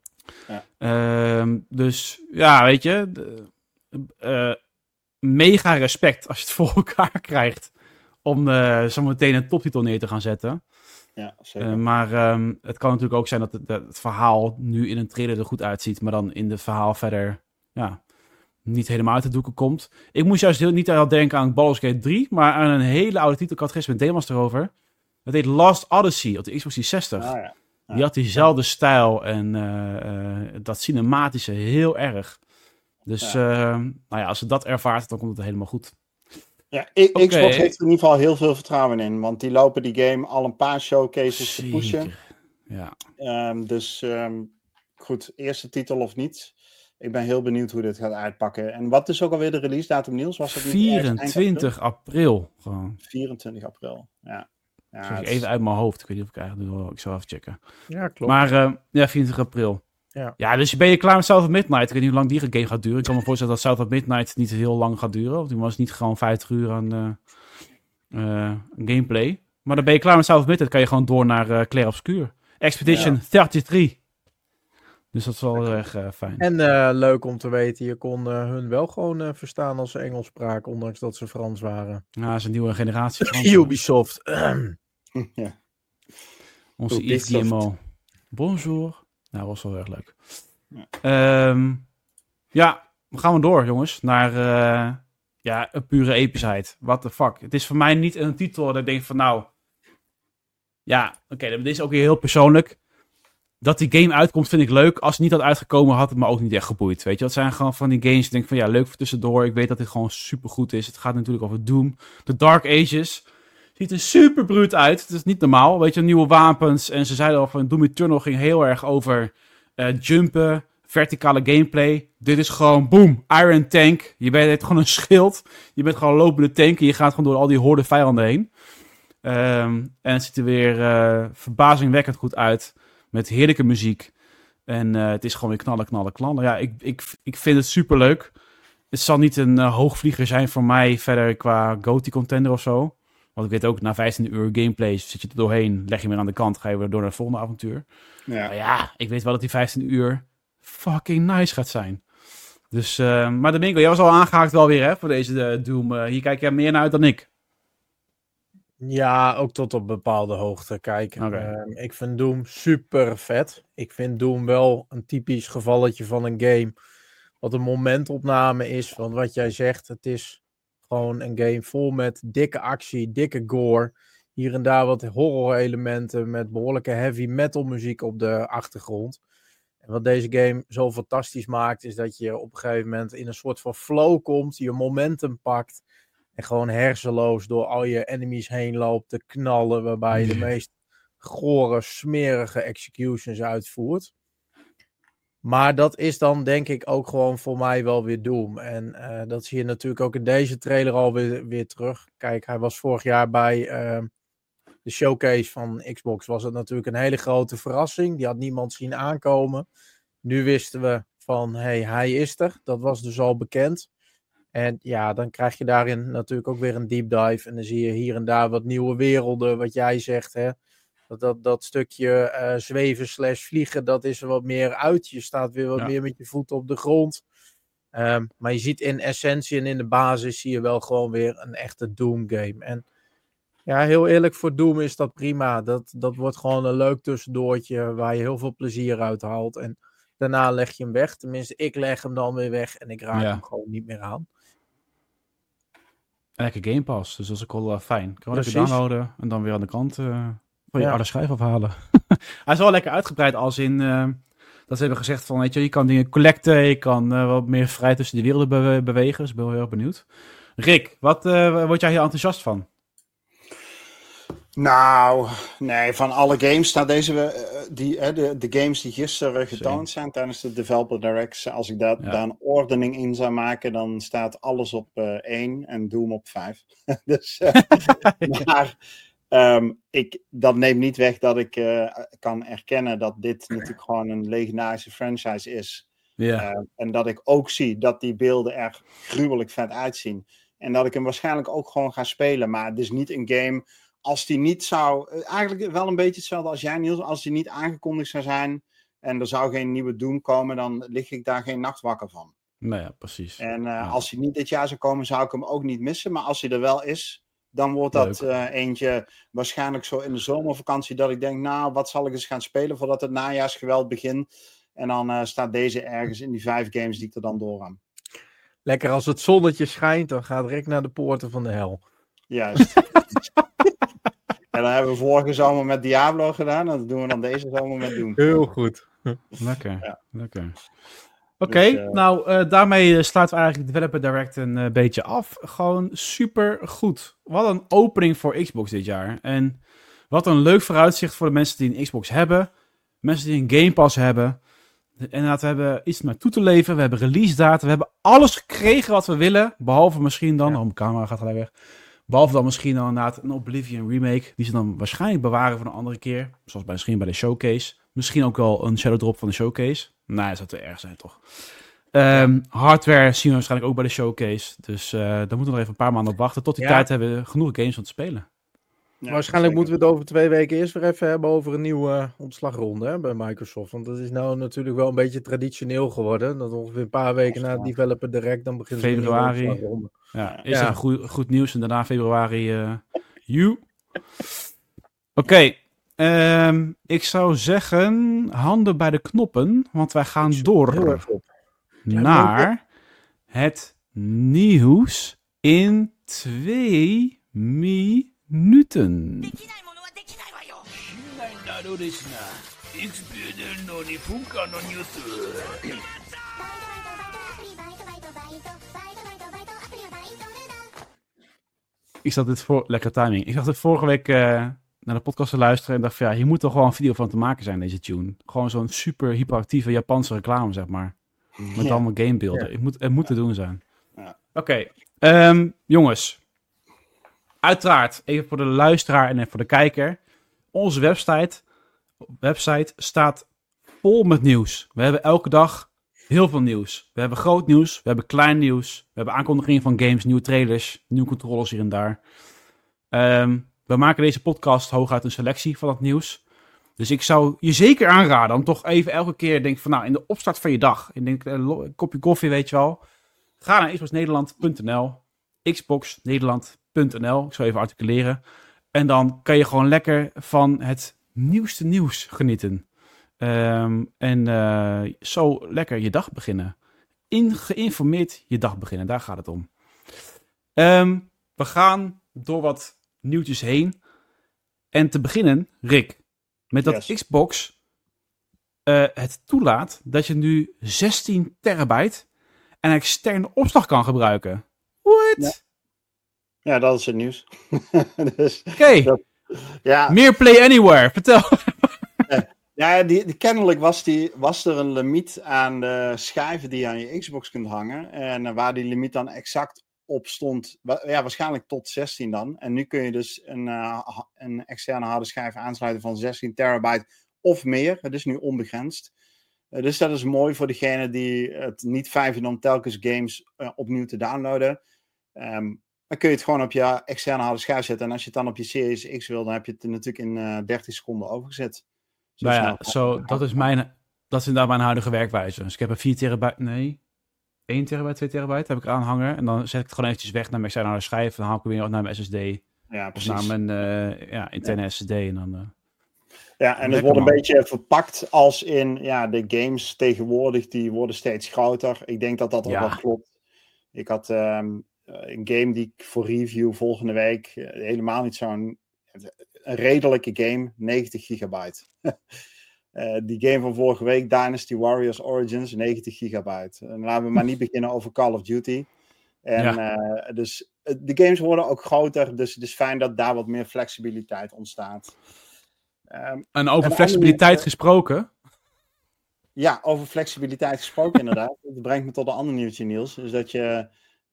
Ja. Uh, dus ja, weet je, de, uh, mega respect als je het voor elkaar krijgt om uh, zo meteen een toptitel neer te gaan zetten. Ja, zeker. Uh, maar um, het kan natuurlijk ook zijn dat het, dat het verhaal nu in een trailer er goed uitziet, maar dan in het verhaal verder ja, niet helemaal uit de doeken komt. Ik moest juist heel, niet aan denken aan Baldur's Gate drie, maar aan een hele oude titel. Ik had gisteren met demos erover. Het heet Last Odyssey op de Xbox driehonderdzestig. Ah, ja. Ja. Die had diezelfde ja. stijl en uh, uh, dat cinematische heel erg. Dus ja. Uh, nou ja, als ze dat ervaart, dan komt het helemaal goed. Ja, I- okay. Xbox heeft er in ieder geval heel veel vertrouwen in. Want die lopen die game al een paar showcases Zeker. te pushen. Ja. Um, dus um, goed, eerste titel of niet. Ik ben heel benieuwd hoe dit gaat uitpakken. En wat is ook alweer de release datum, Niels? Was het niet vierentwintig april gewoon. vierentwintig april, ja. ja Zeg ik even uit mijn hoofd. Ik weet niet of ik eigenlijk doe. Ik zal even checken. Ja, klopt. Maar uh, ja, vierentwintig april. Ja. ja, dus ben je klaar met South of Midnight? Ik weet niet hoe lang die game gaat duren. Ik kan me voorstellen dat South of Midnight niet heel lang gaat duren. Of die was niet gewoon vijftig uur aan uh, uh, gameplay. Maar dan ben je klaar met South of Midnight. Kan je gewoon door naar uh, Clair Obscur. Expedition ja. drieëndertig. Dus dat is wel heel erg uh, fijn. En uh, leuk om te weten, je kon uh, hun wel gewoon uh, verstaan als ze Engels spraken, ondanks dat ze Frans waren. Ja, dat is een nieuwe generatie Frans. Ubisoft. ja. Onze Yves Guillemot. Bonjour. Nou, dat was wel erg leuk. Ja, um, ja we gaan we door, jongens. Naar uh, ja, een pure epischheid. What the fuck. Het is voor mij niet een titel dat ik denk van nou... Ja, oké, okay, dit is ook weer heel persoonlijk. Dat die game uitkomt vind ik leuk. Als het niet had uitgekomen had het me ook niet echt geboeid. Weet je, dat zijn gewoon van die games. Ik denk van ja, leuk voor tussendoor. Ik weet dat dit gewoon super goed is. Het gaat natuurlijk over Doom. The Dark Ages. Ziet er super bruut uit. Het is niet normaal. Weet je, nieuwe wapens. En ze zeiden al van Doom Eternal ging heel erg over uh, jumpen. Verticale gameplay. Dit is gewoon boom. Iron Tank. Je bent gewoon een schild. Je bent gewoon een lopende tank. En je gaat gewoon door al die horde vijanden heen. Um, en het ziet er weer uh, verbazingwekkend goed uit. Met heerlijke muziek. En uh, het is gewoon weer knallen, knallen, knallen. Ja, ik, ik, ik vind het super leuk. Het zal niet een uh, hoogvlieger zijn voor mij verder qua GOTY contender of zo. Want ik weet ook, na vijftien uur gameplay zit je er doorheen. Leg je hem aan de kant, ga je weer door naar het volgende avontuur. Ja, maar ja, ik weet wel dat die vijftien uur fucking nice gaat zijn. Dus, uh, maar Domingo, jij was al aangehaakt wel weer hè, voor deze uh, Doom. Uh, hier kijk jij meer naar uit dan ik. Ja, ook tot op bepaalde hoogte. Kijk, okay. uh, ik vind Doom super vet. Ik vind Doom wel een typisch gevalletje van een game. Wat een momentopname is. Want wat jij zegt, het is gewoon een game vol met dikke actie, dikke gore. Hier en daar wat horror elementen met behoorlijke heavy metal muziek op de achtergrond. En wat deze game zo fantastisch maakt, is dat je op een gegeven moment in een soort van flow komt. Je momentum pakt. En gewoon hersenloos door al je enemies heen loopt te knallen. Waarbij je de meest gore, smerige executions uitvoert. Maar dat is dan denk ik ook gewoon voor mij wel weer Doom. En uh, dat zie je natuurlijk ook in deze trailer alweer weer terug. Kijk, hij was vorig jaar bij uh, de showcase van Xbox. Was het natuurlijk een hele grote verrassing. Die had niemand zien aankomen. Nu wisten we van, hey, hij is er. Dat was dus al bekend. En ja, dan krijg je daarin natuurlijk ook weer een deep dive. En dan zie je hier en daar wat nieuwe werelden, wat jij zegt. Hè? Dat, dat, dat stukje uh, zweven slash vliegen, dat is er wat meer uit. Je staat weer wat ja. meer met je voeten op de grond. Um, maar je ziet in essentie en in de basis zie je wel gewoon weer een echte Doom game. En ja, heel eerlijk, voor Doom is dat prima. Dat, dat wordt gewoon een leuk tussendoortje waar je heel veel plezier uit haalt. En daarna leg je hem weg. Tenminste, ik leg hem dan weer weg en ik raak ja. hem gewoon niet meer aan. Lekker Game Pass, dus dat is ook wel uh, fijn. Ik kan wel lekker downloaden en dan weer aan de kant uh, van je ja. harde schijf afhalen. Hij is wel lekker uitgebreid als in... Uh, dat ze hebben gezegd van, weet je, je kan dingen collecten, je kan uh, wat meer vrij tussen de werelden be- bewegen. Dus ik ben wel heel erg benieuwd. Rick, wat uh, word jij hier enthousiast van? Nou, nee, van alle games staat deze, uh, die, uh, de, de games die gisteren getoond zijn tijdens de Developer Directs, als ik dat, ja. daar een ordening in zou maken, dan staat alles op uh, één en Doom op vijf. dus, uh, maar um, ik, dat neemt niet weg dat ik uh, kan erkennen dat dit natuurlijk gewoon een legendarische franchise is. Ja. Uh, en dat ik ook zie dat die beelden er gruwelijk vet uitzien. En dat ik hem waarschijnlijk ook gewoon ga spelen, maar het is niet een game... Als die niet zou... Eigenlijk wel een beetje hetzelfde als jij, Niels. Als die niet aangekondigd zou zijn en er zou geen nieuwe Doom komen, dan lig ik daar geen nacht wakker van. Nou ja, precies. En uh, ja. als hij niet dit jaar zou komen, zou ik hem ook niet missen. Maar als hij er wel is, dan wordt dat uh, eentje waarschijnlijk zo in de zomervakantie dat ik denk, nou, wat zal ik eens gaan spelen voordat het najaarsgeweld begint. En dan uh, staat deze ergens in die vijf games die ik er dan doorram. Lekker, als het zonnetje schijnt, dan gaat Rick naar de poorten van de hel. Juist. En dan hebben we vorige zomer met Diablo gedaan. En dat doen we dan deze zomer met Doom. Heel goed. Lekker, ja. lekker. Oké, okay, dus, uh... nou uh, daarmee sluiten we eigenlijk de Developer Direct een uh, beetje af. Gewoon super goed. Wat een opening voor Xbox dit jaar. En wat een leuk vooruitzicht voor de mensen die een Xbox hebben. Mensen die een Game Pass hebben. En we hebben iets naar toe te leven. We hebben release data. We hebben alles gekregen wat we willen. Behalve misschien dan... Ja. Oh, mijn camera gaat gelijk weg. Behalve dan misschien dan inderdaad een Oblivion remake. Die ze dan waarschijnlijk bewaren voor een andere keer. Zoals bij, misschien bij de showcase. Misschien ook wel een shadow drop van de showcase. Nee, dat zou te erg zijn toch. Um, hardware zien we waarschijnlijk ook bij de showcase. Dus uh, daar moeten we nog even een paar maanden op wachten. Tot die ja. tijd hebben we genoeg games om te spelen. Ja, waarschijnlijk moeten we het over twee weken eerst weer even hebben over een nieuwe uh, ontslagronde hè, bij Microsoft. Want dat is nou natuurlijk wel een beetje traditioneel geworden. Dat ongeveer een paar weken na het Developer Direct dan begint februari. Een ontslagronde. Ja, is ja. er goed, goed nieuws en daarna februari. Uh, you. Oké, okay. um, ik zou zeggen handen bij de knoppen, want wij gaan door naar het nieuws in twee minuten. Ik zat dit voor... Lekker timing. Ik zat het vorige week uh, naar de podcast te luisteren en dacht van ja, hier moet toch gewoon een video van te maken zijn, deze tune. Gewoon zo'n super hyperactieve Japanse reclame, zeg maar. Met ja. allemaal gamebeelden. Ja. Het moet, het moet ja. te doen zijn. Ja. Oké. Okay. Um, jongens. Uiteraard, even voor de luisteraar en voor de kijker. Onze website, website staat vol met nieuws. We hebben elke dag heel veel nieuws. We hebben groot nieuws, we hebben klein nieuws. We hebben aankondigingen van games, nieuwe trailers, nieuwe controllers hier en daar. Um, we maken deze podcast hooguit een selectie van dat nieuws. Dus ik zou je zeker aanraden om toch even elke keer denk van nou in de opstart van je dag. Ik denk een kopje koffie, weet je wel. Ga naar xbox nederland punt n l. xbox nederland punt n l. Ik zal even articuleren. En dan kan je gewoon lekker van het nieuwste nieuws genieten. Um, en uh, zo lekker je dag beginnen. In, geïnformeerd je dag beginnen. Daar gaat het om. Um, we gaan door wat nieuwtjes heen. En te beginnen, Rick, met dat yes. Xbox uh, het toelaat dat je nu zestien terabyte en externe opslag kan gebruiken. What? Ja, ja dat is het nieuws. dus, Oké. Okay. Ja. Meer Play Anywhere. Vertel. Ja, die, die, kennelijk was, die, was er een limiet aan de schijven die je aan je Xbox kunt hangen. En uh, waar die limiet dan exact op stond, ja, waarschijnlijk tot zestien dan. En nu kun je dus een, uh, een externe harde schijf aansluiten van zestien terabyte of meer. Het is nu onbegrensd. Uh, dus dat is mooi voor degene die het niet fijn vinden om telkens games uh, opnieuw te downloaden. Um, dan kun je het gewoon op je externe harde schijf zetten. En als je het dan op je Series X wil, dan heb je het er natuurlijk in uh, dertig seconden overgezet. Zo nou ja, zo, dat, is mijn, dat is inderdaad mijn huidige werkwijze. Dus ik heb een vier terabyte, nee, één terabyte, twee terabyte heb ik aanhanger. En dan zet ik het gewoon eventjes weg naar mijn externe harde schijf. En dan haal ik weer naar mijn S S D. Ja, precies. Of naar mijn uh, ja, interne ja. S S D. En dan, uh, ja, en het wordt een man. beetje verpakt als in, ja, de games tegenwoordig, die worden steeds groter. Ik denk dat dat ook ja. wel klopt. Ik had um, een game die ik voor review volgende week, uh, helemaal niet zo'n, een redelijke game, negentig gigabyte. Uh, die game van vorige week, Dynasty Warriors Origins, negentig gigabyte. En laten we maar niet beginnen over Call of Duty. En ja. uh, dus de games worden ook groter, dus het is fijn dat daar wat meer flexibiliteit ontstaat. Um, en over en flexibiliteit andere, gesproken? Ja, over flexibiliteit gesproken inderdaad. Dat brengt me tot een ander nieuwtje, Niels. Is dat je,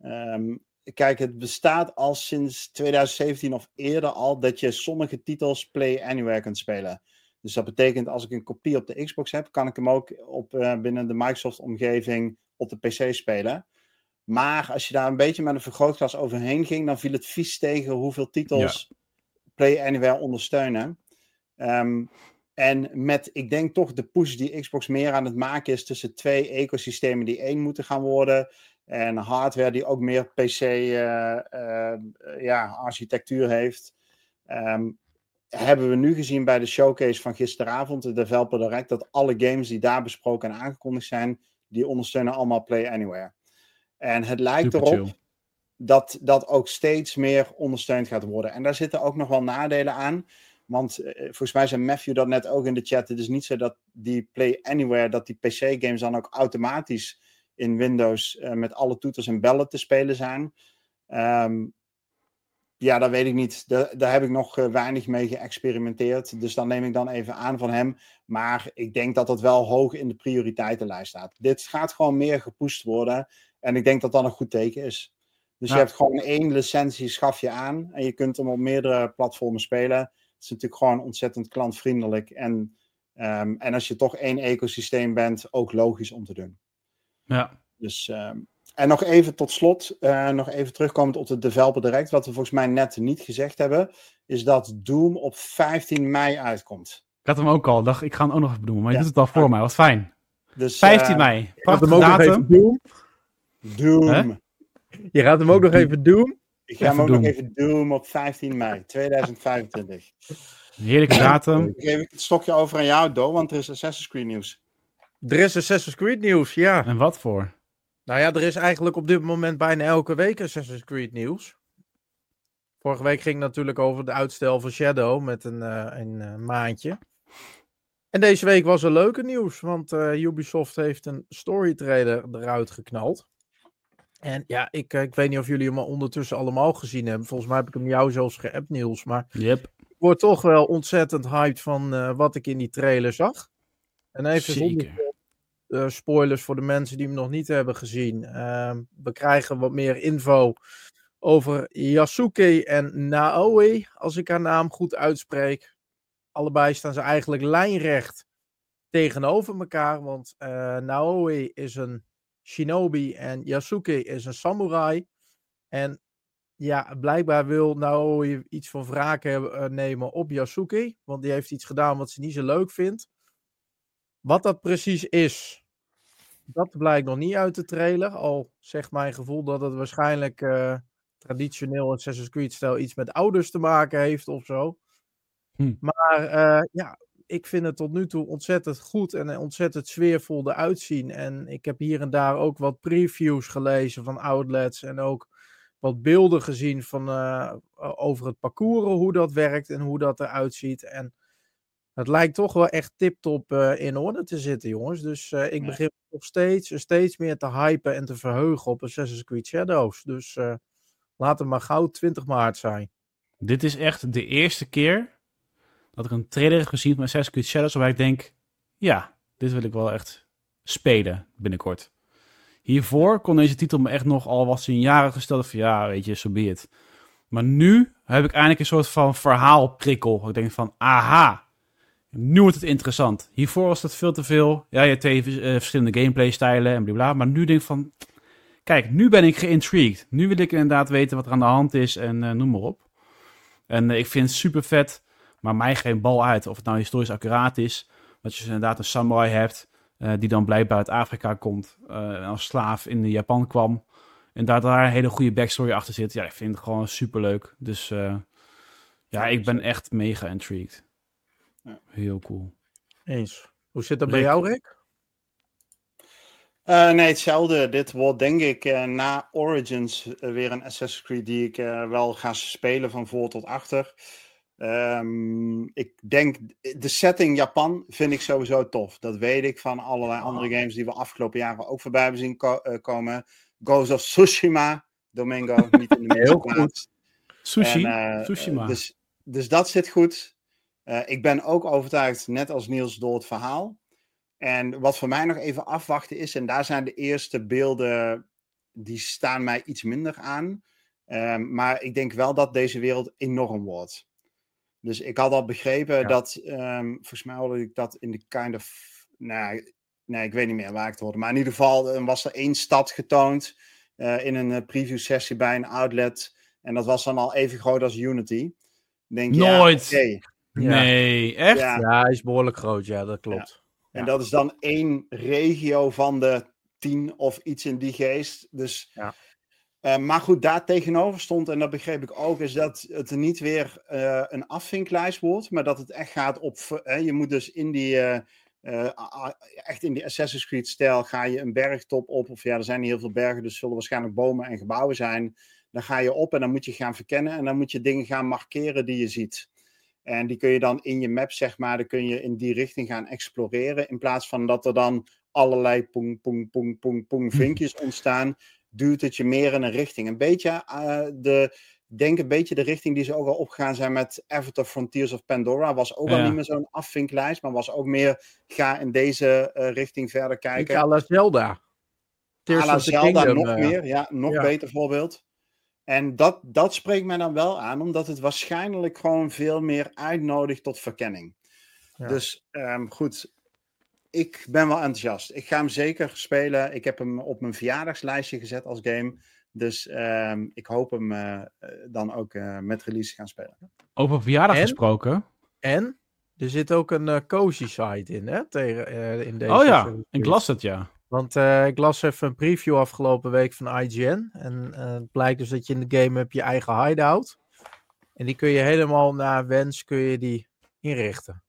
um, kijk, het bestaat al sinds twintig zeventien of eerder al dat je sommige titels Play Anywhere kunt spelen. Dus dat betekent, als ik een kopie op de Xbox heb, kan ik hem ook op, uh, binnen de Microsoft-omgeving op de P C spelen. Maar als je daar een beetje met een vergrootglas overheen ging, dan viel het vies tegen hoeveel titels ja. Play Anywhere ondersteunen. Um, en met, ik denk toch, de push die Xbox meer aan het maken is tussen twee ecosystemen die één moeten gaan worden. En hardware die ook meer P C uh, uh, ja, architectuur heeft. Um, hebben we nu gezien bij de showcase van gisteravond, de Developer Direct, dat alle games die daar besproken en aangekondigd zijn, die ondersteunen allemaal Play Anywhere. En het lijkt Super erop chill. dat dat ook steeds meer ondersteund gaat worden. En daar zitten ook nog wel nadelen aan. Want uh, volgens mij zei Matthew dat net ook in de chat. Het is niet zo dat die Play Anywhere, dat die P C-games dan ook automatisch in Windows uh, met alle toeters en bellen te spelen zijn. Um, ja, dat weet ik niet. De, daar heb ik nog uh, weinig mee geëxperimenteerd. Dus dan neem ik dan even aan van hem. Maar ik denk dat dat wel hoog in de prioriteitenlijst staat. Dit gaat gewoon meer gepusht worden. En ik denk dat dat een goed teken is. Dus ja. je hebt gewoon één licentie, schaf je aan. En je kunt hem op meerdere platformen spelen. Het is natuurlijk gewoon ontzettend klantvriendelijk. En, um, en als je toch één ecosysteem bent, ook logisch om te doen. Ja. Dus, um, en nog even tot slot, uh, nog even terugkomend op de Developer Direct. Wat we volgens mij net niet gezegd hebben, is dat Doom op vijftien mei uitkomt. Ik had hem ook al. Dacht, ik ga hem ook nog even benoemen. Maar je ja. doet het al voor ja. mij. Wat fijn. Dus, vijftien uh, mei. Prachtige datum. Doom. Doom. Huh? Je gaat hem ook nog even doen? Ik ga hem ook Doom. nog even doen op vijftien mei tweeduizend vijfentwintig. Heerlijke datum. Dan geef ik het stokje over aan jou, Do, want er is Assassin's Creed nieuws. Er is Assassin's Creed nieuws, ja. En wat voor? Nou ja, er is eigenlijk op dit moment bijna elke week Assassin's Creed nieuws. Vorige week ging het natuurlijk over de uitstel van Shadow met een, uh, een uh, maandje. En deze week was er leuke nieuws, want uh, Ubisoft heeft een story trailer eruit geknald. En ja, ik, ik weet niet of jullie hem ondertussen allemaal gezien hebben. Volgens mij heb ik hem jou zelfs geappt, Niels. Maar yep. ik word toch wel ontzettend hyped van uh, wat ik in die trailer zag. En even zonder uh, spoilers voor de mensen die hem nog niet hebben gezien. Uh, we krijgen wat meer info over Yasuke en Naoe, als ik haar naam goed uitspreek. Allebei staan ze eigenlijk lijnrecht tegenover elkaar. Want uh, Naoe is een shinobi en Yasuke is een samurai. En ja, blijkbaar wil Naoe iets van wraak hebben, nemen op Yasuke. Want die heeft iets gedaan wat ze niet zo leuk vindt. Wat dat precies is, dat blijkt nog niet uit de trailer. Al zegt mijn gevoel dat het waarschijnlijk uh, traditioneel Assassin's Creed-stijl iets met ouders te maken heeft of zo. Hm. Maar uh, ja, ik vind het tot nu toe ontzettend goed en ontzettend sfeervol eruit zien. En ik heb hier en daar ook wat previews gelezen van outlets en ook wat beelden gezien van, uh, over het parcours, hoe dat werkt en hoe dat eruit ziet. En het lijkt toch wel echt tip-top uh, in orde te zitten, jongens. Dus uh, ik ja. begin nog steeds, steeds meer te hypen en te verheugen op Assassin's Creed Shadows. Dus uh, laat het maar gauw twintig maart zijn. Dit is echt de eerste keer dat ik een trailer heb gezien van Assassin's Creed Shadows, waar ik denk, ja, dit wil ik wel echt spelen binnenkort. Hiervoor kon deze titel me echt nog al wat ze in jaren gesteld van, ja, weet je, so be it. Maar nu heb ik eindelijk een soort van verhaalprikkel. Ik denk van, aha, nu wordt het interessant. Hiervoor was dat veel te veel. Ja, je hebt twee uh, verschillende gameplay-stijlen en blablabla. Maar nu denk ik van, kijk, nu ben ik geïntrigued. Nu wil ik inderdaad weten wat er aan de hand is en uh, noem maar op. En uh, ik vind het super vet, maar mij geen bal uit of het nou historisch accuraat is. Dat je dus inderdaad een samurai hebt uh, die dan blijkbaar uit Afrika komt, uh, als slaaf in Japan kwam. En daar, daar een hele goede backstory achter zit. Ja, ik vind het gewoon super leuk. Dus uh, ja, ik ben echt mega intrigued. Ja. Heel cool. Eens. Hoe zit dat bij jou, Rick? Uh, nee, hetzelfde. Dit wordt denk ik uh, na Origins uh, weer een Assassin's Creed die ik uh, wel ga spelen van voor tot achter. Um, ik denk, de setting Japan vind ik sowieso tof. Dat weet ik van allerlei oh. andere games die we afgelopen jaren ook voorbij hebben zien ko- uh, komen. Ghost of Tsushima, Domingo, niet in de heel goed. Sushi, en, uh, Tsushima. Dus, dus dat zit goed. Uh, ik ben ook overtuigd, net als Niels, door het verhaal. En wat voor mij nog even afwachten is, en daar zijn de eerste beelden, die staan mij iets minder aan. Um, maar ik denk wel dat deze wereld enorm wordt. Dus ik had al begrepen ja. dat, um, volgens mij hoorde ik dat in de kind of, nou, nee, ik weet niet meer waar ik het hoorde. Maar in ieder geval um, was er één stad getoond uh, in een uh, preview sessie bij een outlet. En dat was dan al even groot als Unity. Denk, Nooit! Ja, okay. Nee, echt? Ja. ja, hij is behoorlijk groot, ja, dat klopt. Ja. En ja. dat is dan één regio van de tien of iets in die geest. Dus, ja. uh, maar goed, daar tegenover stond, en dat begreep ik ook, is dat het niet weer uh, een afvinklijst wordt, maar dat het echt gaat op... Uh, je moet dus in die... Uh, uh, echt in die Assassin's Creed stijl ga je een bergtop op. Of ja, er zijn niet heel veel bergen, dus zullen waarschijnlijk bomen en gebouwen zijn. Dan ga je op en dan moet je gaan verkennen. En dan moet je dingen gaan markeren die je ziet. En die kun je dan in je map, zeg maar, dan kun je in die richting gaan exploreren. In plaats van dat er dan allerlei pong, pong, pong, pong, pong vinkjes ontstaan, duwt het je meer in een richting. Een beetje, uh, de, denk een beetje de richting die ze ook al opgegaan zijn met Avatar Frontiers of Pandora. Was ook ja. al niet meer zo'n afvinklijst, maar was ook meer, ga in deze uh, richting verder kijken. Ik à la Zelda. À la Zelda Kingdom, nog uh, meer, ja, nog ja. beter voorbeeld. En dat, dat spreekt mij dan wel aan, omdat het waarschijnlijk gewoon veel meer uitnodigt tot verkenning. Ja. Dus um, goed, ik ben wel enthousiast. Ik ga hem zeker spelen. Ik heb hem op mijn verjaardagslijstje gezet als game. Dus um, ik hoop hem uh, dan ook uh, met release gaan spelen. Over verjaardag en? gesproken. En er zit ook een uh, cozy site in, hè? Tegen, uh, in deze oh ja, serie. Ik las het, ja. Want uh, ik las even een preview afgelopen week van I G N. En uh, het blijkt dus dat je in de game hebt je eigen hideout. En die kun je helemaal naar wens kun je die inrichten.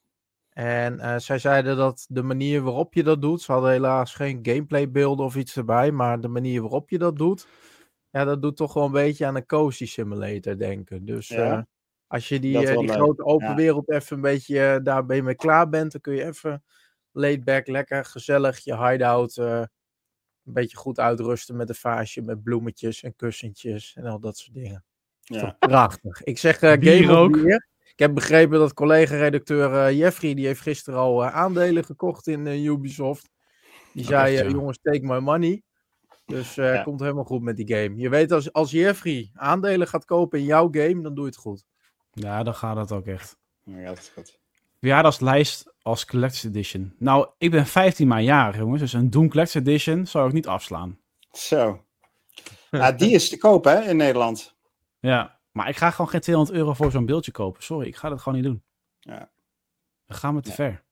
En uh, zij zeiden dat de manier waarop je dat doet... Ze hadden helaas geen gameplaybeelden of iets erbij. Maar de manier waarop je dat doet... Ja, dat doet toch wel een beetje aan een cozy simulator denken. Dus ja, uh, als je die, uh, die grote open ja. wereld even een beetje... Uh, daar ben je mee klaar bent, dan kun je even... laid back, lekker, gezellig, je hideout uh, een beetje goed uitrusten met een vaasje met bloemetjes en kussentjes en al dat soort dingen. Ja. Prachtig. Ik zeg uh, game ook. Hier. Ik heb begrepen dat collega-redacteur uh, Jeffrey, die heeft gisteren al uh, aandelen gekocht in uh, Ubisoft. Die zei, uh, jongens, take my money. Dus uh, ja. komt helemaal goed met die game. Je weet, als, als Jeffrey aandelen gaat kopen in jouw game, dan doe je het goed. Ja, dan gaat het ook echt. Ja, dat is goed. Verjaardagslijst als Collector's Edition. Nou, ik ben vijftien maar jarig, jongens. Dus een Doom Collector's Edition zou ik niet afslaan. Zo. Ja, die is te koop, hè, in Nederland. Ja, maar ik ga gewoon geen tweehonderd euro voor zo'n beeldje kopen. Sorry, ik ga dat gewoon niet doen. Ja. Dan gaan we te ja. ver.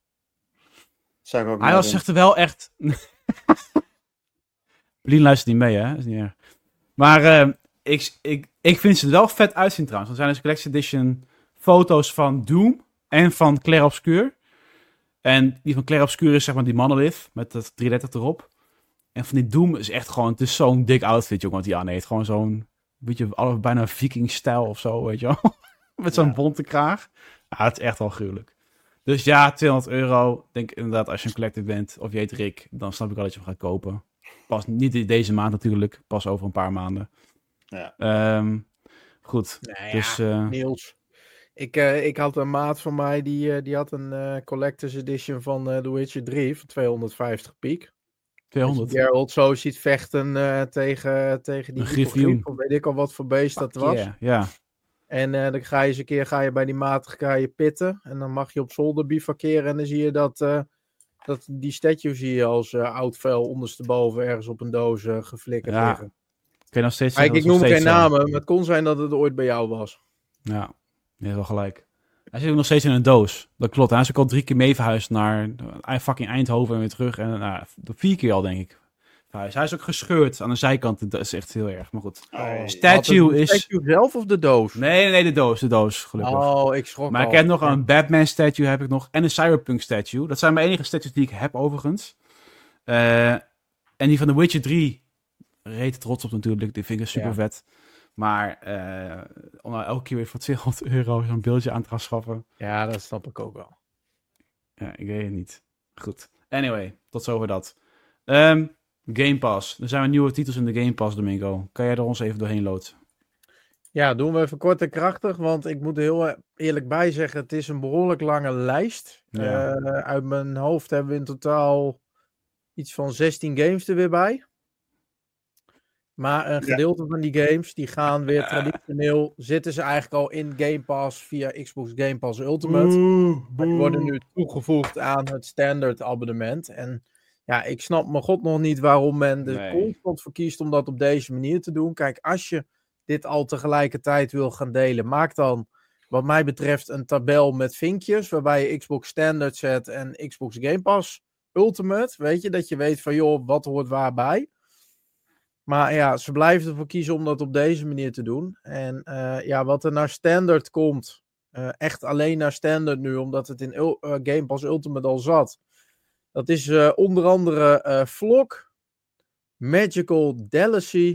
Zou ik ook Hij was zegt er wel echt... Blien luistert niet mee, hè? Dat is niet erg. Maar uh, ik, ik, ik vind ze er wel vet uitzien trouwens. Er zijn dus Collector's Edition foto's van Doom... En van Clair Obscur. En die van Clair Obscur is zeg maar die monolith. Met dat drieëndertig erop. En van die Doom is echt gewoon... Het is zo'n dik outfit, jongen, wat hij aan heeft. Gewoon zo'n... beetje bijna viking-stijl of zo, weet je wel. Met zo'n ja. bonte kraag. Ja, het is echt wel gruwelijk. Dus ja, tweehonderd euro. Ik denk inderdaad, als je een collector bent... Of je heet Rick, dan snap ik wel dat je hem gaat kopen. Pas niet deze maand natuurlijk. Pas over een paar maanden. Ja. Um, goed. Nou dus, ja, uh, Niels... Ik, uh, ik had een maat van mij, die, uh, die had een uh, Collector's Edition van uh, The Witcher drie van tweehonderdvijftig piek. tweehonderd? Geralt zo ziet vechten uh, tegen, tegen die Griffioen. Of weet ik al wat voor beest Fuck dat was. Yeah, ja. En uh, dan ga je eens een keer ga je bij die maat ga je pitten. En dan mag je op zolder bivakeren en dan zie je dat uh, Dat, die statue zie je als uh, oud vuil ondersteboven ergens op een doos uh, geflikkerd Ja. liggen. Kun je nog steeds Kijk, zeggen, ik dat is noem nog geen steeds zo. namen, maar het kon zijn dat het ooit bij jou was. Ja, je hebt wel gelijk. Hij zit ook nog steeds in een doos. Dat klopt. Hij is ook al drie keer mee verhuisd naar uh, fucking Eindhoven en weer terug. En uh, vier keer al, denk ik. Verhuisd. Hij is ook gescheurd aan de zijkant. Dat is echt heel erg, maar goed. Oh, Statue Had het de is... statue zelf of de doos? Nee, nee, nee, de doos. De doos, gelukkig. Oh, ik schrok Maar al. ik heb nog Ja. een Batman statue heb ik nog. En een Cyberpunk statue. Dat zijn mijn enige statues die ik heb, overigens. Uh, en die van The Witcher drie. Reet trots op natuurlijk. Die vind ik super Ja. vet. Maar uh, om nou elke keer weer voor tweehonderd euro zo'n beeldje aan te gaan schaffen. Ja, dat snap ik ook wel. Ja, ik weet het niet. Goed. Anyway, tot zover dat. Um, Game Pass. Er zijn weer nieuwe titels in de Game Pass, Domingo. Kan jij er ons even doorheen loodsen? Ja, doen we even kort en krachtig, want ik moet er heel eerlijk bij zeggen, het is een behoorlijk lange lijst. Ja. Uh, uit mijn hoofd hebben we in totaal iets van zestien games er weer bij. Maar een gedeelte ja. van die games, die gaan weer traditioneel, zitten ze eigenlijk al in Game Pass via Xbox Game Pass Ultimate. Boe, maar die worden nu toegevoegd aan het standaard abonnement. En ja, ik snap mijn god nog niet waarom men er nee. constant voor kiest om dat op deze manier te doen. Kijk, als je dit al tegelijkertijd wil gaan delen, maak dan wat mij betreft een tabel met vinkjes, waarbij je Xbox Standard zet en Xbox Game Pass Ultimate. Weet je, dat je weet van joh, wat hoort waarbij. Maar ja, ze blijven ervoor kiezen om dat op deze manier te doen. En uh, ja, wat er naar Standard komt, uh, echt alleen naar Standard nu, omdat het in uh, Game Pass Ultimate al zat. Dat is uh, onder andere uh, Flock, Magical Dalacy,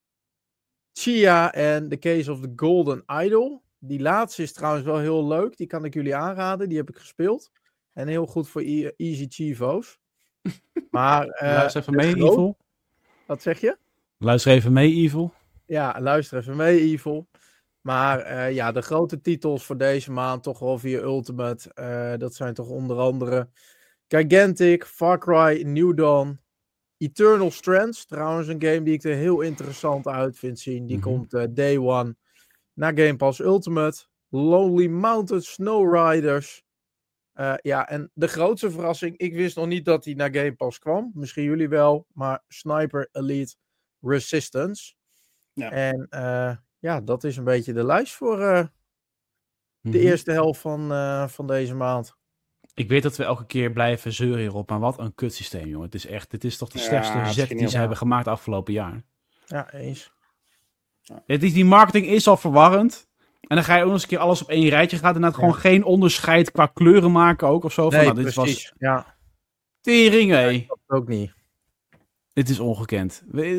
Chia en The Case of the Golden Idol. Die laatste is trouwens wel heel leuk. Die kan ik jullie aanraden. Die heb ik gespeeld. En heel goed voor e- Easy Chivo's. Maar... Uh, Luister even mee, groot... Evil. Wat zeg je? Luister even mee, Evil. Ja, luister even mee, Evil. Maar uh, ja, de grote titels voor deze maand toch wel via Ultimate. Uh, dat zijn toch onder andere Gigantic, Far Cry, New Dawn, Eternal Strands. Trouwens een game die ik er heel interessant uit vind zien. Die mm-hmm. komt uh, day one naar Game Pass Ultimate. Lonely Mountain, Snow Riders. Uh, ja, en de grootste verrassing. Ik wist nog niet dat die naar Game Pass kwam. Misschien jullie wel. Maar Sniper Elite Resistance. Ja. En uh, ja, dat is een beetje de lijst voor uh, mm-hmm. de eerste helft van, uh, van deze maand. Ik weet dat we elke keer blijven zeuren hierop, maar wat een kutsysteem, jongen. Het is echt, dit is toch de slechtste ja, zet die ze ja. hebben gemaakt afgelopen jaar. Ja, eens. Ja. Het is, die marketing is al verwarrend. En dan ga je ook nog eens een keer alles op één rijtje gaan. En dan ja. gewoon geen onderscheid qua kleuren maken ook of zo. Nee, van, nou, dit precies. Was... Ja. Tering, hé. Ja, dat ook niet. Dit is ongekend.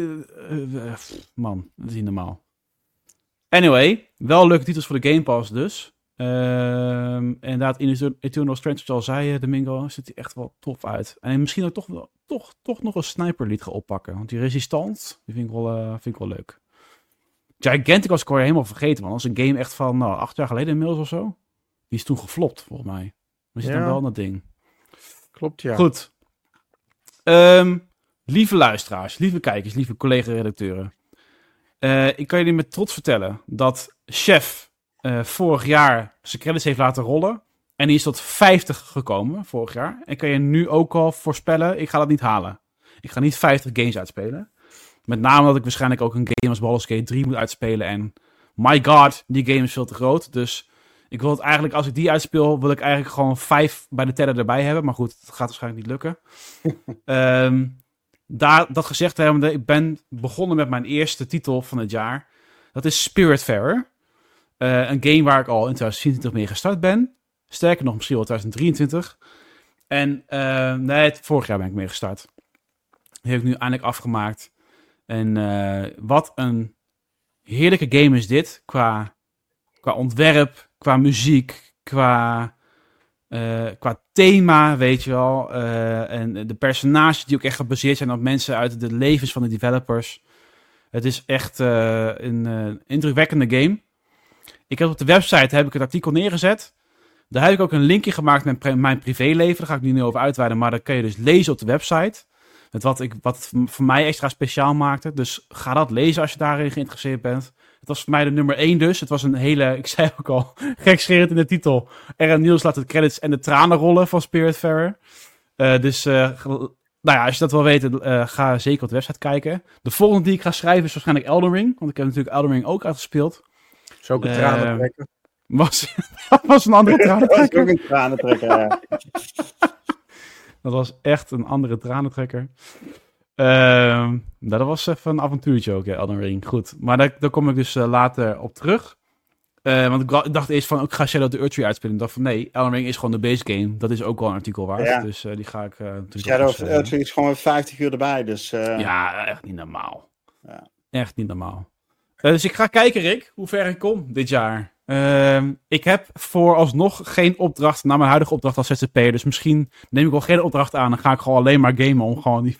Man, dat is niet normaal. Anyway, wel leuke titels voor de Game Pass dus. Uh, inderdaad, in Eternal Strands, zoals al zei Domingo, ziet hij echt wel tof uit. En misschien ook toch, toch, toch nog een Sniper Elite gaan oppakken. Want die Resistance, die vind ik wel, uh, vind ik wel leuk. Gigantic was ik alweer helemaal vergeten, man. Dat is een game echt van nou, acht jaar geleden inmiddels of zo. Die is toen geflopt, volgens mij. Maar zit ja. dan wel in dat ding. Klopt, ja. Goed. Um, lieve luisteraars, lieve kijkers, lieve collega-redacteuren. Uh, ik kan jullie met trots vertellen dat Chef uh, vorig jaar zijn credits heeft laten rollen. En die is tot vijftig gekomen vorig jaar. En kan je nu ook al voorspellen, ik ga dat niet halen. Ik ga niet vijftig games uitspelen. Met name dat ik waarschijnlijk ook een game als Baldur's Gate drie moet uitspelen. En my god, die game is veel te groot. Dus ik wil het eigenlijk, als ik die uitspeel, wil ik eigenlijk gewoon vijf bij de teller erbij hebben. Maar goed, dat gaat waarschijnlijk niet lukken. um, daar, dat gezegd hebbende, ik ben begonnen met mijn eerste titel van het jaar. Dat is Spiritfarer. Uh, een game waar ik al in twintig vierentwintig mee gestart ben. Sterker nog, misschien wel twintig drieëntwintig. En uh, nee, vorig jaar ben ik mee gestart. Die heb ik nu eindelijk afgemaakt. En uh, wat een heerlijke game is dit. Qua, qua ontwerp, qua muziek, qua, uh, qua thema, weet je wel. Uh, en de personages die ook echt gebaseerd zijn op mensen uit de levens van de developers. Het is echt uh, een uh, indrukwekkende game. Ik heb op de website heb ik het artikel neergezet. Daar heb ik ook een linkje gemaakt met pre- mijn privéleven. Daar ga ik nu niet over uitweiden, maar dat kun je dus lezen op de website. Met wat, ik, wat voor mij extra speciaal maakte. Dus ga dat lezen als je daarin geïnteresseerd bent. Het was voor mij de nummer één dus. Het was een hele, ik zei ook al, gekscherend in de titel. R en Niels laat de credits en de tranen rollen van Spiritfarer. Uh, dus, uh, nou ja, als je dat wil weten, uh, ga zeker op de website kijken. De volgende die ik ga schrijven is waarschijnlijk Elden Ring. Want ik heb natuurlijk Elden Ring ook uitgespeeld. Is ook een uh, tranentrekker. Was, was een andere tranentrekker. Dat was ook een tranentrekker, ja. Dat was echt een andere tranentrekker. Uh, nou, dat was even een avontuurtje ook, ja, Elden Ring. Goed, maar daar, daar kom ik dus uh, later op terug. Uh, want ik, ik dacht eerst van, ik ga Shadow of the Erdtree uitspelen. Ik dacht van, nee, Elden Ring is gewoon de base game. Dat is ook wel een artikel waard. Ja. Dus uh, die ga ik uh, natuurlijk Shadow of the Erdtree is gewoon vijftig uur erbij. Dus, uh... ja, echt niet normaal. Ja. Echt niet normaal. Uh, dus ik ga kijken, Rick, hoe ver ik kom dit jaar. Uh, ik heb vooralsnog geen opdracht naar mijn huidige opdracht als Z Z P'er. Dus misschien neem ik wel geen opdracht aan. Dan ga ik gewoon alleen maar gamen om gewoon die,